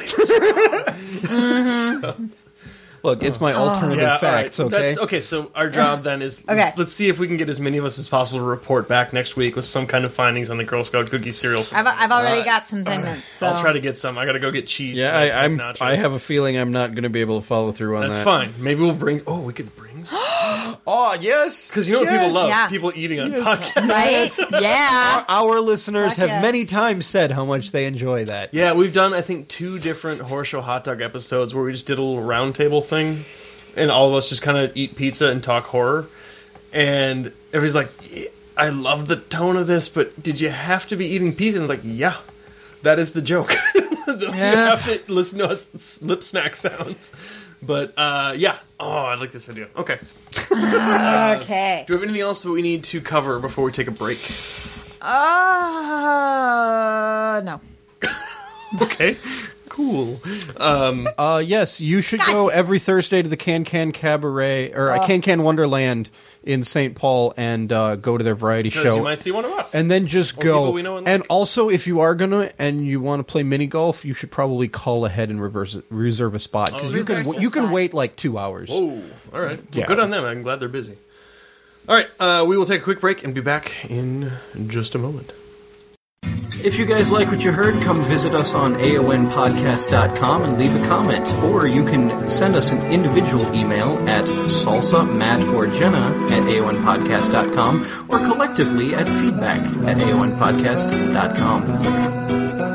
it. Look, it's my alternative Yeah, all right. facts, okay? That's, okay, so our job then is Okay. let's see if we can get as many of us as possible to report back next week with some kind of findings on the Girl Scout cookie cereal. I've already Right. got some Thin Mints. So. I'll try to get some. I got to go get cheese. Yeah, tonight to make nachos. I have a feeling I'm not going to be able to follow through on That's that. fine. Maybe we'll bring. Oh, we could bring. Oh, yes. Because you know what people love? Yeah. People eating on podcasts. Right? Yeah. Our listeners Fuck have yeah. many times said how much they enjoy that. Yeah, we've done I think 2 different Horror Show Hot Dog episodes where we just did a little round table thing, and all of us just kind of eat pizza and talk horror. And everybody's like, "Yeah, I love the tone of this, but did you have to be eating pizza?" And I was like, yeah, that is the joke. You have to listen to us lip smack sounds. But yeah, oh, I like this idea. Okay, Okay. do we have anything else that we need to cover before we take a break? No. Okay, Cool. Yes, you should go every Thursday to the Can Cabaret or Can Wonderland in St. Paul and go to their variety Because show. you might see one of us. And then just Or go. people we know and And like. also, if you are gonna and you want to play mini golf, you should probably call ahead and reserve a spot because you Reverse can the you can spot. wait like 2 hours. Oh, all right. Well, Yeah. good on them. I'm glad they're busy. All right, we will take a quick break and be back in just a moment. If you guys like what you heard, come visit us on aonpodcast.com and leave a comment. Or you can send us an individual email at salsa, Matt, or Jenna at aonpodcast.com or collectively at feedback at aonpodcast.com.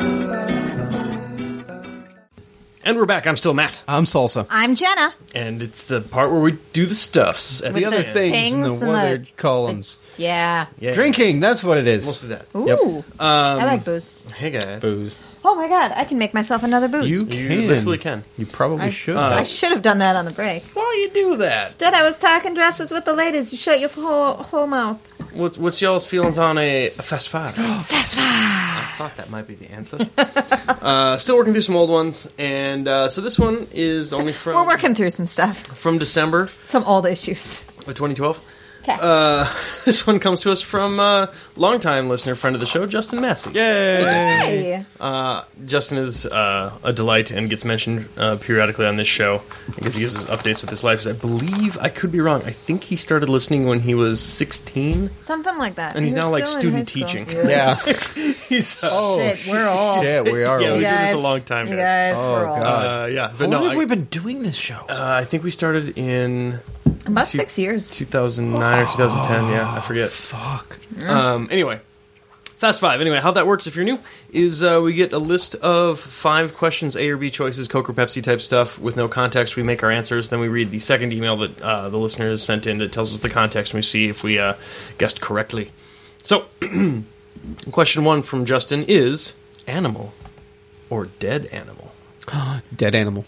And we're back. I'm still Matt. I'm Salsa. I'm Jenna. And it's the part where we do the stuffs. At The the other end. things in the things and weather the- columns. Yeah. Yeah. Drinking, that's what it is. Most of that. Ooh. I like booze. Hey, guys. Booze. Oh my god, I can make myself another booze. You You can. literally can. You probably should. I should have done that on the break. Why you do that? Instead, I was talking dresses with the ladies. You shut your whole mouth. What's y'all's feelings on a Fast Five? Fast five. I thought that might be the answer. Still working through some old ones, and so this one is only from We're working through some stuff. from December Some old issues. of 2012. Okay. This one comes to us from longtime listener, friend of the show, Justin Massey. Hey. Justin is a delight and gets mentioned periodically on this show because he gives us updates with his life. I believe, I could be wrong, I think he started listening when he was 16, Something like that. and he's He was now like still in student high school. teaching. yeah. He's Shit, we're old. Yeah, we are. Yeah, old. we You did this guys, a long time, you guys. guys, Oh, we're old. God. Yeah, How but no, long have we been doing this show? I think we started in About 6 years. 2009 or 2010. Yeah, I forget. Fuck. Anyway, Fast Five. Anyway, how that works if you're new is we get a list of 5 questions, A or B choices, Coke or Pepsi type stuff with no context. We make our answers. Then we read the second email that the listener has sent in that tells us the context, and we see if we guessed correctly. So, question 1 from Justin is animal or dead animal? Dead animal.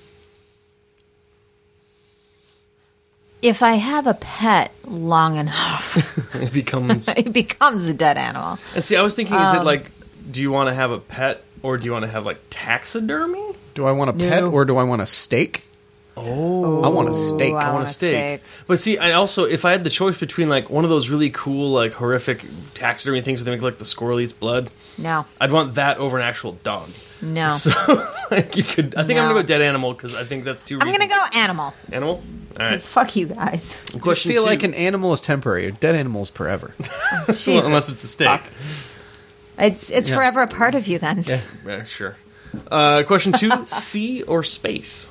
If I have a pet long enough, It becomes... it becomes a dead animal. And see, I was thinking, is it like, do you want to have a pet or do you want to have like taxidermy? Do I want a pet No. or do I want a steak? Oh, I want a steak. I I want want a a steak. steak. But see, I also, if I had the choice between like one of those really cool, like horrific taxidermy things where they make like the squirrel eats blood, No, I'd want that over an actual dog. no. So, like, you could. I think I'm No. gonna go dead animal because I think that's too. I'm gonna go animal. animal. All Because right. fuck you guys. I Question feel 2. like an animal is temporary. A dead animal is forever. Jesus. Well, unless it's a steak. It's forever a part of you then. Yeah, sure. Question 2: sea or space?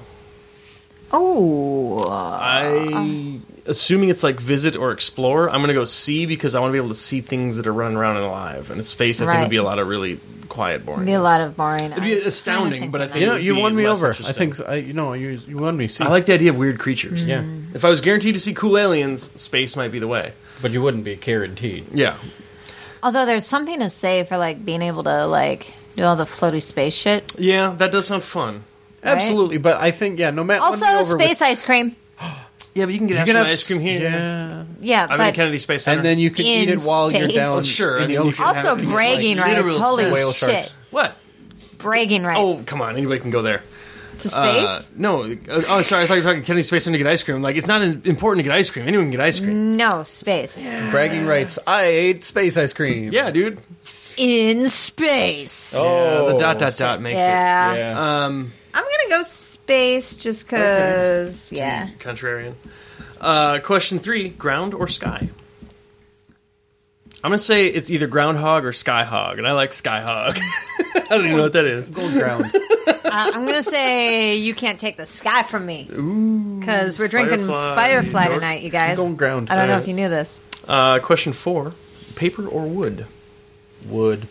Oh, Assuming it's like visit or explore, I'm gonna go sea because I want to be able to see things that are running around and alive. And in space, I think Right. would be a lot of really quiet, boring. be a lot of boring. It'd be astounding, but I think You know, it would you be won me less over. I interesting. think you won me. See, I like the idea of weird creatures. Yeah, If I was guaranteed to see cool aliens, space might be the way. but you wouldn't be guaranteed. Yeah. Although there's something to say for like being able to like do all the floaty space shit. Yeah, that does sound fun. Absolutely, but I think no Matt won me Also, over space ice cream. Yeah, but you can get You can have ice cream here. Yeah, Yeah, I'm in but Kennedy Space Center. and then you can eat In it while you're space. down Well, sure, in I the mean, you ocean. can also have- bragging like, rights. literal Holy sense. Whale shit! sharks. What? Bragging rights Oh, come on. Anybody can go there. to space. No. Oh, sorry. I thought you were talking Kennedy Space Center to get ice cream. Like, it's not important to get ice cream. Anyone can get ice cream. No space. Bragging rights. I ate space ice cream. Yeah, dude. In space. Oh, Yeah, the dot makes Yeah. it. I'm gonna go space just because. Yeah. Contrarian. Question 3: ground or sky? I'm gonna say it's either groundhog or skyhog, and I like skyhog. I don't even know what that is. Gold ground. I'm gonna say you can't take the sky from me because we're drinking Firefly. Firefly tonight, you guys. Gold ground. I don't know if you knew this. Question 4: paper or wood? Wood.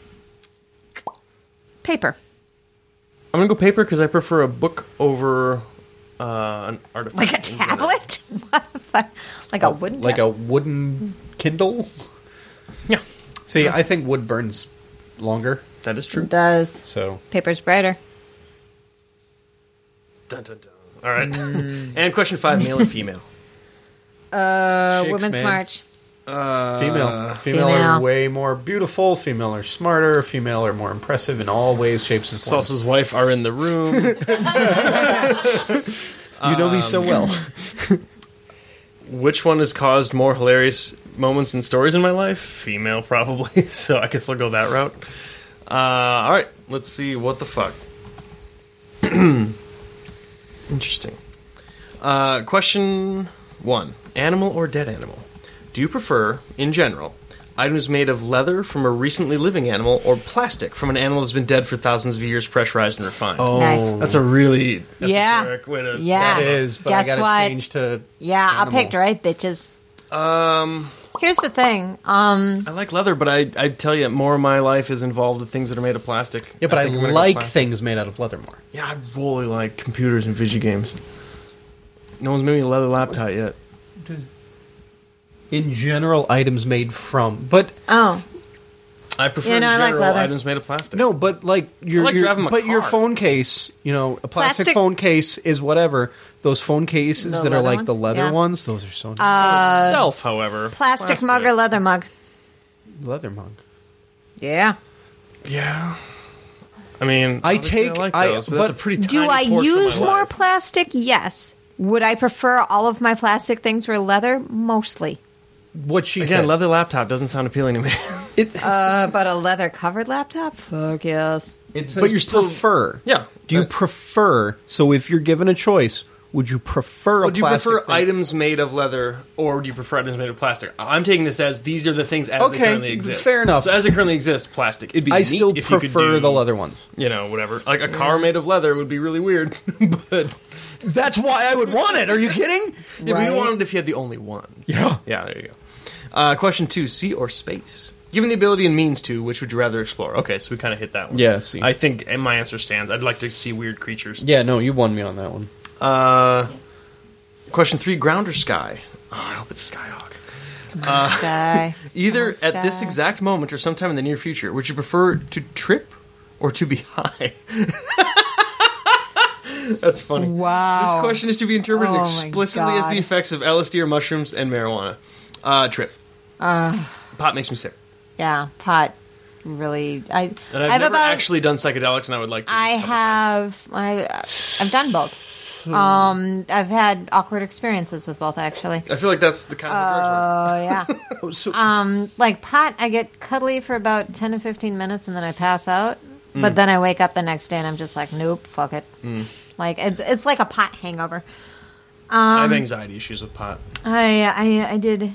Paper. I'm gonna go paper because I prefer a book over an artifact. Like a tablet? What the fuck? Like a wooden Like tablet? a wooden Kindle. Yeah, See, I think wood burns longer. that is true. It does. So Paper's brighter. Dun, dun, dun. All right. And question 5: male or female? Chicks, Women's man. March. Female Female. are way more beautiful. Female are smarter. Female are more impressive in all ways, shapes, and forms. Salsa's wife are in the room. You know me so well. Which one has caused more hilarious moments and stories in my life? Female, probably. So I guess I'll go that route. All right, let's see. What the fuck? Interesting. Question 1. Animal or dead animal? Do you prefer, in general, items made of leather from a recently living animal or plastic from an animal that's been dead for thousands of years, pressurized and refined? Nice. That's a really Yeah. esoteric way to... Yeah. That is, but Guess I gotta what? change to Yeah, I animal. picked right, bitches. Here's the thing. I like leather, but I tell you, more of my life is involved with things that are made of plastic. Yeah, but I think I'm gonna go like plastic. things made out of leather more. Yeah, I really like computers and video games. No one's made me a leather laptop yet. In general, items made from, but Oh, I prefer Yeah, no, I in like general leather. items made of plastic. no, but like your, I like driving my your car. phone case, a plastic phone case is whatever. Those phone cases The that are leather like the ones? leather Yeah. ones, those are so nice. itself, however, plastic mug or leather mug? Leather mug. Yeah. Yeah. I mean, I obviously take- like I- those, but that's a but pretty Do tiny I portion of use my more life. plastic? Yes. Would I prefer all of my plastic things were leather? Mostly. What she Again, said. leather laptop doesn't sound appealing to me. But a leather covered laptop? Fuck yes. But you prefer. Yeah. Do you prefer? So if you're given a choice, would you prefer a Would you plastic prefer thing? items made of leather, or do you prefer items made of plastic? I'm taking this as these are the things as they Okay, currently exist. fair enough. So as they currently exist, plastic. It'd be I neat still if you could prefer do, the leather ones. whatever. Like a car made of leather would be really weird. But That's why I would want it. Are you kidding? yeah, but Right. you want it if you had the only one. Yeah. Yeah, there you go. Question 2, sea or space? Given the ability and means to, which would you rather explore? Okay, so we kind of hit that one. Yeah, sea. I think and my answer stands. I'd like to see weird creatures. Yeah, no, you won me on that one. Question 3, ground or sky? Oh, I hope it's Skyhawk. Sky. Either Oh, at this sky. exact moment or sometime in the near future, would you prefer to trip or to be high? That's funny. Wow. This question is to be interpreted Oh my explicitly as God. the effects of LSD or mushrooms and marijuana. Trip. Pot makes me sick. Yeah, pot. Really, And I've have never about. actually done psychedelics, and I would like to. I a couple times. have. I've done both. I've had awkward experiences with both, actually. I feel like that's the kind of drugs work. Oh yeah. Oh, so Like pot, I get cuddly for about 10 to 15 minutes, and then I pass out. But then I wake up the next day, and I'm just like, nope, fuck it. Like it's like a pot hangover. I have anxiety issues with pot. I did.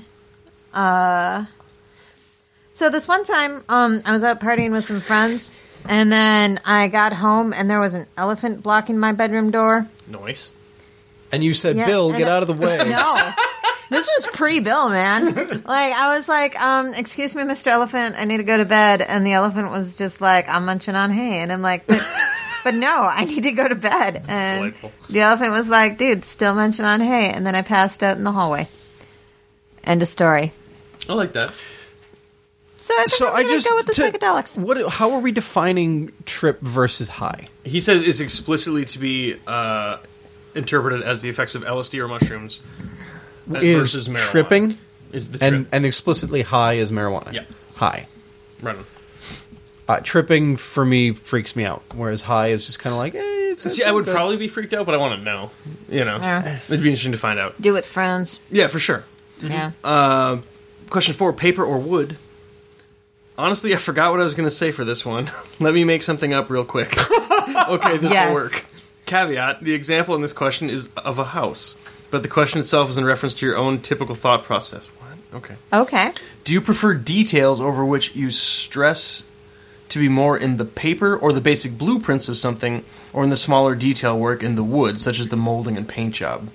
So this one time, I was out partying with some friends, and then I got home, and there was an elephant blocking my bedroom door. Noise. and you said, Yeah, Bill, and get out of the way. No, this was pre-Bill, man. Like I was like, "Excuse me, Mr. Elephant, I need to go to bed," and the elephant was just like, "I'm munching on hay," and I'm like, "But no, I need to go to bed." And delightful. the elephant was like, "Dude, still munching on hay," and then I passed out in the hallway. End of story. I like that. So I think I'm going to go with the psychedelics. What? How are we defining trip versus high? He says it's explicitly to be interpreted as the effects of LSD or mushrooms Is versus marijuana. tripping Is the trip. and explicitly high is marijuana. Yeah. High. Running. Tripping for me freaks me out, whereas high is just kind of like, See, I would probably be freaked out, but I want to know. You know, Yeah. it'd be interesting to find out. Do with friends. Yeah, for sure. Yeah. Question 4, paper or wood? Honestly, I forgot what I was going to say for this one. Let me make something up real quick. Okay, this Yes. will work. Caveat, the example in this question is of a house, but the question itself is in reference to your own typical thought process. What? Okay. Okay. Do you prefer details over which you stress to be more in the paper or the basic blueprints of something, or in the smaller detail work in the wood, such as the molding and paint job?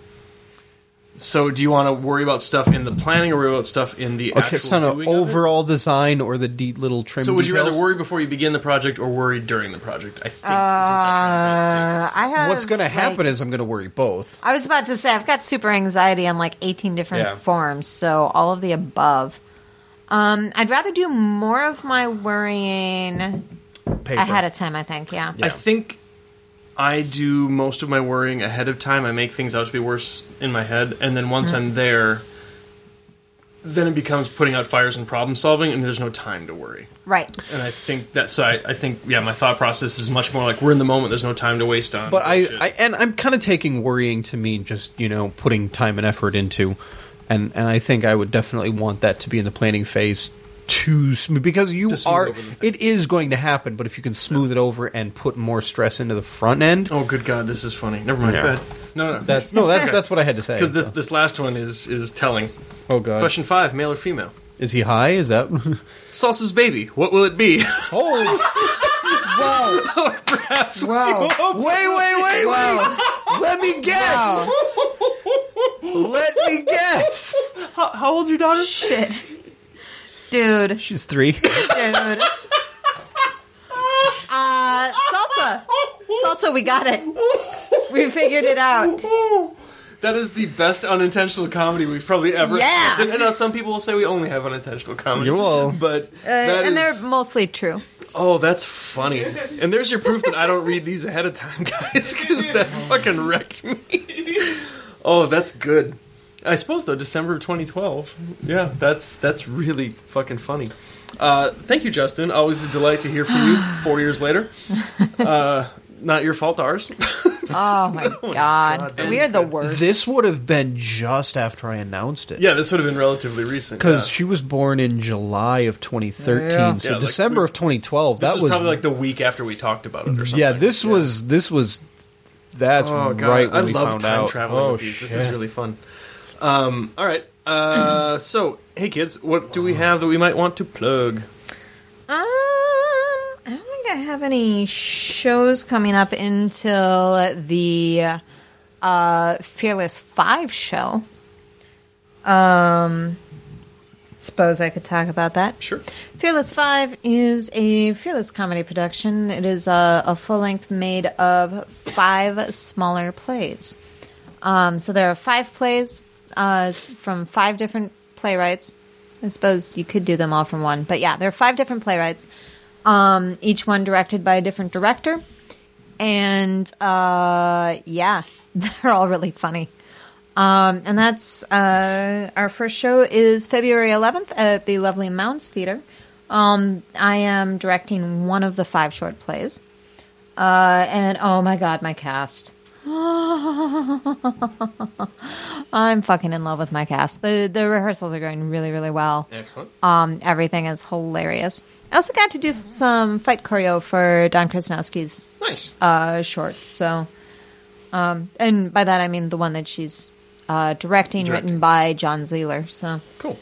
So, do you want to worry about stuff in the planning, or worry about stuff in the Okay, actual so no, doing of it? overall design or the little trim. So, would you rather details? worry before you begin the project, or worry during the project? I think is what that translates I have. What's going to like- happen is I'm going to worry both. I was about to say I've got super anxiety on like 18 different Yeah. forms, so all of the above. I'd rather do more of my worrying Paper. ahead of time. I think, yeah. to. I think I do most of my worrying ahead of time. I make things out to be worse in my head, and then once I'm there, then it becomes putting out fires and problem solving, and there's no time to worry. Right. And I think that's so. I think my thought process is much more like we're in the moment. There's no time to waste on. But bullshit. I'm kind of taking worrying to mean just putting time and effort into, and I think I would definitely want that to be in the planning phase because To smooth over the thing. it is going to happen. But if you can smooth it over and put more stress into the front end, Oh, good God, this is funny. Never mind. Yeah. Go ahead. No. that's what I had to say. Because this last one is telling. Oh God, Question 5: male or female? is he high? Is that? Salsa's baby. What will it be? Oh, Or perhaps Whoa. wait! Whoa. Let me guess. Let me guess. How old's your daughter? Shit. Dude. She's 3. Dude. Salsa, we got it. We figured it out. That is the best unintentional comedy we've probably ever. Yeah. And now some people will say we only have unintentional comedy. You will. But that And is- they're mostly true. Oh, that's funny. And there's your proof that I don't read these ahead of time, guys, because that fucking wrecked me. Oh, that's good. I suppose, though, December of 2012. Yeah, that's really fucking funny. Thank you, Justin. Always a delight to hear from you 4 years later. Not your fault, ours. Oh my god. that We was are the good. worst. This would have been just after I announced it. Yeah, this would have been relatively recent. Because yeah. she was born in July of 2013, Yeah. so Yeah, like December of 2012. This that was was probably like the week after we talked about it or something. yeah. This was that's Oh, God. right when I we love found time out. traveling Oh with these. shit! This is really fun. All right. So, hey kids, what do we have that we might want to plug? I don't think I have any shows coming up until the Fearless 5 show. Suppose I could talk about that. Sure. Fearless 5 is a Fearless comedy production. It is a full length made of 5 smaller plays. So there are 5 plays from 5 different playwrights. I suppose you could do them all from one. But yeah, there are 5 different playwrights, each one directed by a different director. And yeah, they're all really funny. And that's our first show is February 11th at the Lovely Mounds Theater. I am directing one of the 5 short plays. And oh my god, my cast. I'm fucking in love with my cast. The rehearsals are going really, really well. Excellent. Everything is hilarious. I also got to do some fight choreo for Don Krasnowski's Nice. short. So, and by that I mean the one that she's directing, written by John Zeeler. So, Cool.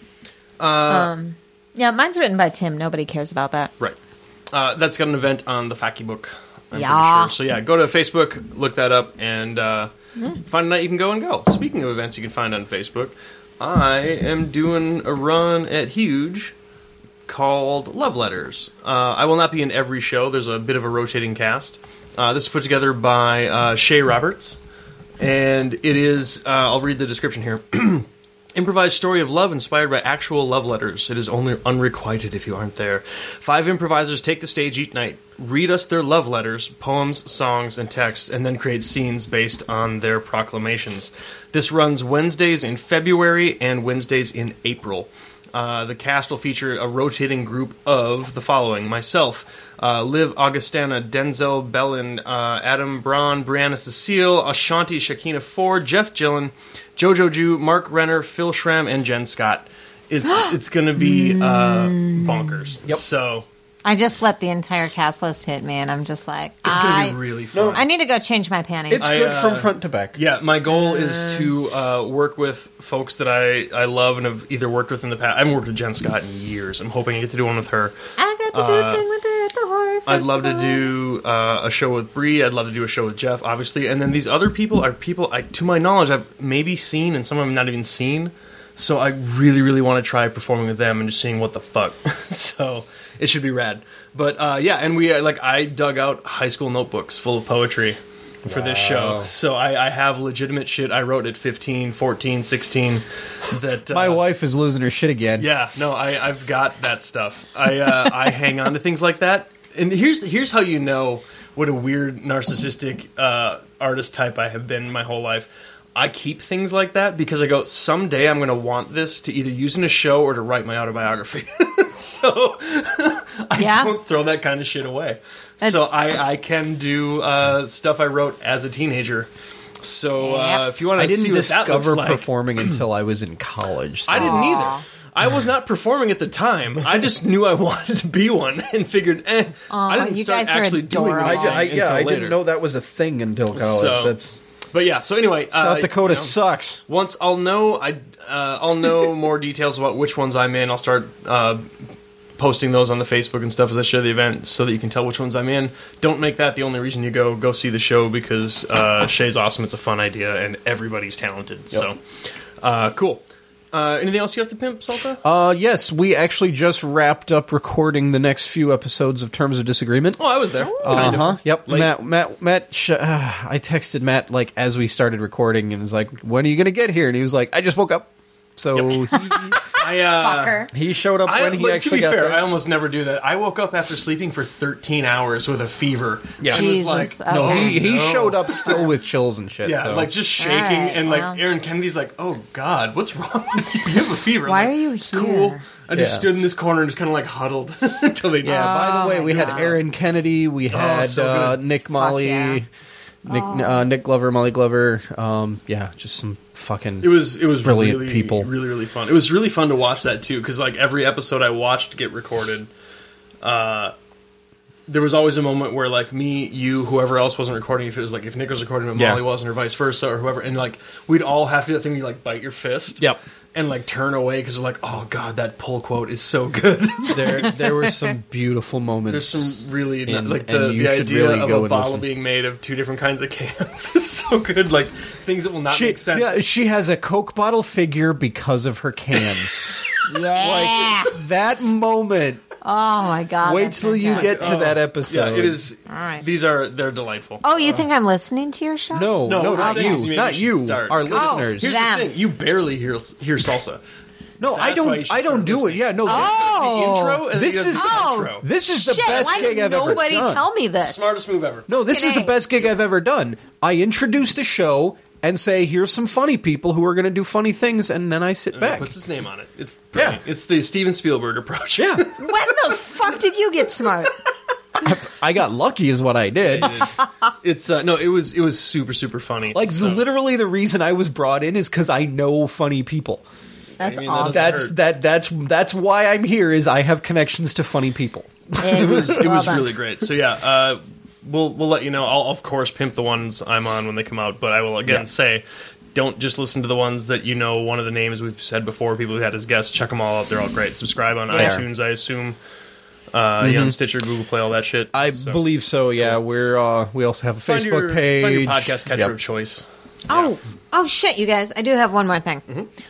yeah, mine's written by Tim. Nobody cares about that. Right. That's got an event on the Facky Book. I'm Yeah. pretty sure. So yeah, go to Facebook, look that up, and find a night you can go and go. Speaking of events you can find on Facebook, I am doing a run at Huge called Love Letters. I will not be in every show. There's a bit of a rotating cast. This is put together by Shay Roberts, and it is, I'll read the description here. Improvised story of love inspired by actual love letters. It is only unrequited if you aren't there. 5 improvisers take the stage each night, read us their love letters, poems, songs, and texts, and then create scenes based on their proclamations. This runs Wednesdays in February and Wednesdays in April. The cast will feature a rotating group of the following: myself, Liv Augustana, Denzel Bellin, Adam Braun, Brianna Cecile, Ashanti Shakina Ford, Jeff Gillen, Jojo Ju, Mark Renner, Phil Schramm, and Jen Scott. It's going to be bonkers. Yep. So I just let the entire cast list hit me, and I'm just like, it's going to be really fun. I need to go change my panties. It's good from front to back. Yeah, my goal is to work with folks that I love and have either worked with in the past. I haven't worked with Jen Scott in years. I'm hoping I get to do one with her. I got to do a thing with it at the horror festival. I'd love to do a show with Bree. I'd love to do a show with Jeff, obviously. And then these other people are people, to my knowledge, I've maybe seen, and some of them not even seen. So I really, really want to try performing with them and just seeing what the fuck. So it should be rad. But yeah, and I dug out high school notebooks full of poetry for this show. So I have legitimate shit I wrote at 15, 14, 16 that... My wife is losing her shit again. Yeah, no, I've got that stuff. I hang on to things like that. And here's how you know what a weird narcissistic artist type I have been my whole life. I keep things like that because I go, someday I'm going to want this to either use in a show or to write my autobiography. So I don't throw that kind of shit away. So I can do stuff I wrote as a teenager. So if you want to see what that looks like. I didn't discover performing until I was in college. So. I didn't either. I was not performing at the time. I just knew I wanted to be one and figured, I didn't start actually doing it. I didn't know that was a thing until college. So anyway, South Dakota sucks. Once I'll know, I'll know more details about which ones I'm in. I'll start posting those on the Facebook and stuff as I share the event, so that you can tell which ones I'm in. Don't make that the only reason you go see the show, because Shay's awesome. It's a fun idea, and everybody's talented. Yep. So cool. Anything else you have to pimp, Salsa? Yes, we actually just wrapped up recording the next few episodes of Terms of Disagreement. Oh, I was there. Yep. Matt. I texted Matt like as we started recording, and was like, "When are you going to get here?" And he was like, "I just woke up." So he showed up when he actually got there. To be fair, I almost never do that. I woke up after sleeping for 13 hours with a fever. Yeah, Jesus. He showed up still with chills and shit. Yeah, so. like just shaking, and like Aaron Kennedy's like, "Oh God, what's wrong with you? You have a fever." Why are you here? Cool. I just stood in this corner and just kind of like huddled until they. Yeah. By the way, we had Aaron Kennedy. We had Nick Molly. Nick Glover, Molly Glover, just some fucking it was brilliant really, people. Really, really fun. It was really fun to watch that too, because like every episode I watched get recorded, there was always a moment where like me, you, whoever else wasn't recording, if it was like if Nick was recording and Molly wasn't, or vice versa, or whoever, and like we'd all have to do that thing where you like bite your fist. Yep. And like turn away because like, oh God, that pull quote is so good. There were some beautiful moments. There's some really the idea of a bottle being made of two different kinds of cans is so good. Like things that will not make sense. Yeah, she has a Coke bottle figure because of her cans. Yeah, like that moment. Oh my God! Wait till you get to that episode. Yeah, it is. All right. They're delightful. Oh, you think I'm listening to your show? No, not you. Not you. Our listeners. Here's the thing: you barely hear salsa. No, I don't do it. Yeah, no. The intro. And this is the best gig I've ever done. Nobody tell me this. Smartest move ever. No, this is the best gig I've ever done. I introduce the show and say, here's some funny people who are going to do funny things, and then I sit back. Puts his name on it. It's brilliant. It's the Steven Spielberg approach. Yeah. When the fuck did you get smart? I got lucky is what I did. It's it was super, super funny. Like literally the reason I was brought in is because I know funny people. That's awesome. That's why I'm here, is I have connections to funny people. It was really great. So yeah, we'll let you know. I'll of course pimp the ones I'm on when they come out, but I will again say, don't just listen to the ones that you know one of the names we've said before, people who had as guests. Check them all out. They're all great. Subscribe on iTunes, I assume. On Stitcher, Google Play, all that shit. I believe so, yeah. Cool. We also have a Facebook page. Find your podcast catcher of choice. Oh shit, you guys. I do have one more thing.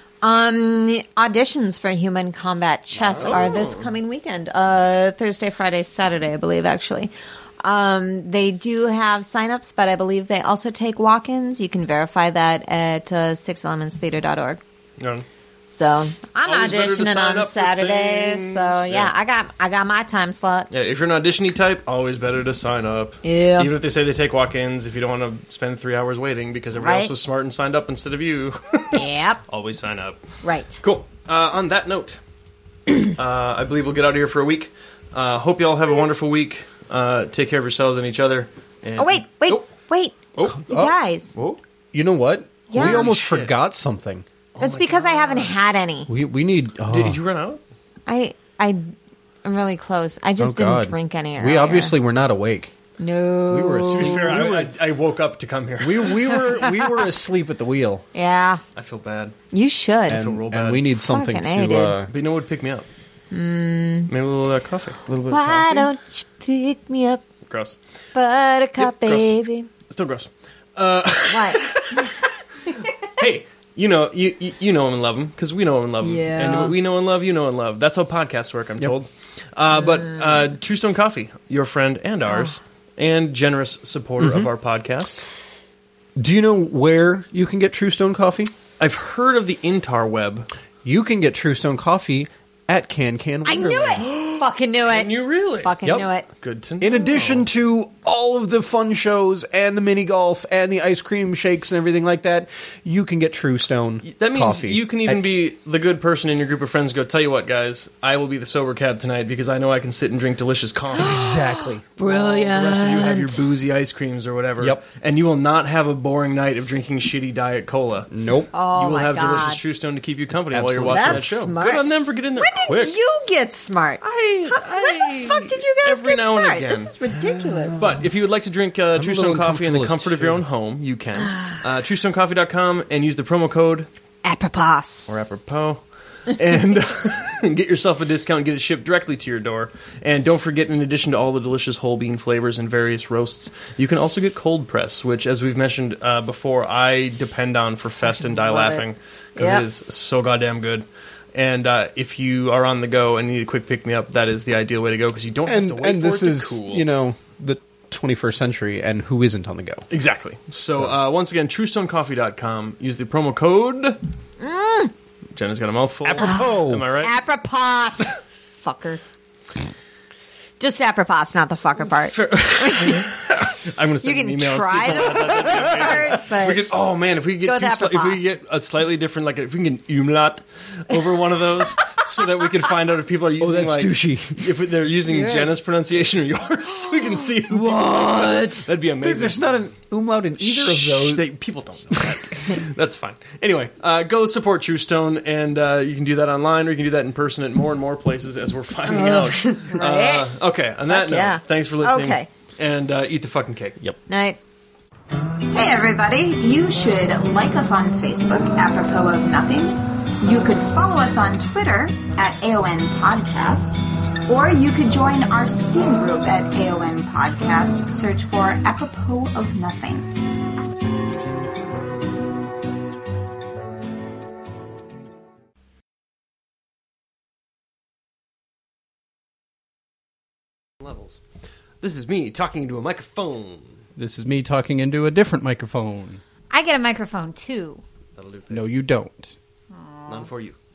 Auditions for Human Combat Chess are this coming weekend. Thursday, Friday, Saturday, I believe, actually. They do have sign-ups, but I believe they also take walk-ins. You can verify that at 6elementstheater.org. No. So I'm Always auditioning on Saturday. things. So I got my time slot. Yeah, if you're an auditioning type, always better to sign up. Yeah. Even if they say they take walk-ins, if you don't want to spend 3 hours waiting because everybody else was smart and signed up instead of you. Yep. Always sign up. Right. Cool. On that note, I believe we'll get out of here for a week. Hope you all have a wonderful week. Take care of yourselves and each other. And wait. You guys. You know what? Yeah. We almost forgot something. That's because I haven't had any. We need... Did you run out? I'm really close. I just didn't drink any earlier. We obviously were not awake. No. We were asleep. To be fair, I woke up to come here. We were asleep at the wheel. Yeah. I feel bad. You should. feel real bad. And we need something Fucking to... But you know what would pick me up? Maybe a little coffee. A little bit of Why coffee. don't you pick me up, Gross. Buttercup, Yep, gross. baby? Still gross. What? Hey, you know him and love him because we know him and love him. Yeah. And what we know and love, you know and love. That's how podcasts work, I'm told. But True Stone Coffee, your friend and ours, and generous supporter of our podcast. Do you know where you can get True Stone Coffee? I've heard of the Interweb. You can get True Stone Coffee at Can I knew it. Fucking knew it. And you really? Fucking Yep. knew it. Good to know. In addition to all of the fun shows and the mini golf and the ice cream shakes and everything like that, you can get True Stone That means coffee. you can even be the good person in your group of friends. Go, tell you what, guys, I will be the sober cab tonight because I know I can sit and drink delicious coffee. Exactly. Brilliant. The rest of you have your boozy ice creams or whatever. Yep. And you will not have a boring night of drinking shitty Diet Cola. Nope. Oh, You will my have God. delicious True Stone to keep you company while you're Absolutely. watching That's that show. smart. Good on them for getting there When quick. did you get smart? When When the fuck did you guys every get now and smart? again. This is ridiculous. But if you would like to drink True a Stone little coffee in the uncomfortable comfort of your too. own home, you can. TrueStoneCoffee.com and use the promo code Apropos. or apropos and get yourself a discount and get it shipped directly to your door. And don't forget, in addition to all the delicious whole bean flavors and various roasts, you can also get cold press, which, as we've mentioned before, I depend on for Fest and Die Love it. Laughing because Yep. it is so goddamn good. And if you are on the go and need a quick pick-me-up, that is the ideal way to go because you don't have to wait And for this it to is, cool. the 21st century, and who isn't on the go? Exactly. So once again, TrueStoneCoffee.com. Use the promo code. Jenna's got a mouthful. Apropos. Am I right? Apropos. Fucker. Just apropos, not the fucker part. I'm going to You send an can email. and try see the if fucker part, but we could, oh man, if we Go could get with if we apropos. could get a slightly different, like if we can get umlaut over one of those, so that we can find out if people are using that's like douchey. if they're using You're Jenna's pronunciation or yours, so we can see who. what? That'd be amazing. There's not an umlaut in either of those. People don't know that. That's fine. Anyway, go support True Stone, and you can do that online, or you can do that in person at more and more places, as we're finding out. Right. Okay, on that Fuck note, yeah. thanks for listening. Okay. And eat the fucking cake. Yep. Night. Hey everybody, you should like us on Facebook, apropos of nothing. You could follow us on Twitter at AON Podcast, or you could join our Steam group at AON Podcast. Search for apropos of nothing. Levels. This is me talking into a microphone. This is me talking into a different microphone. I get a microphone too. That'll do. No, you don't. None for you.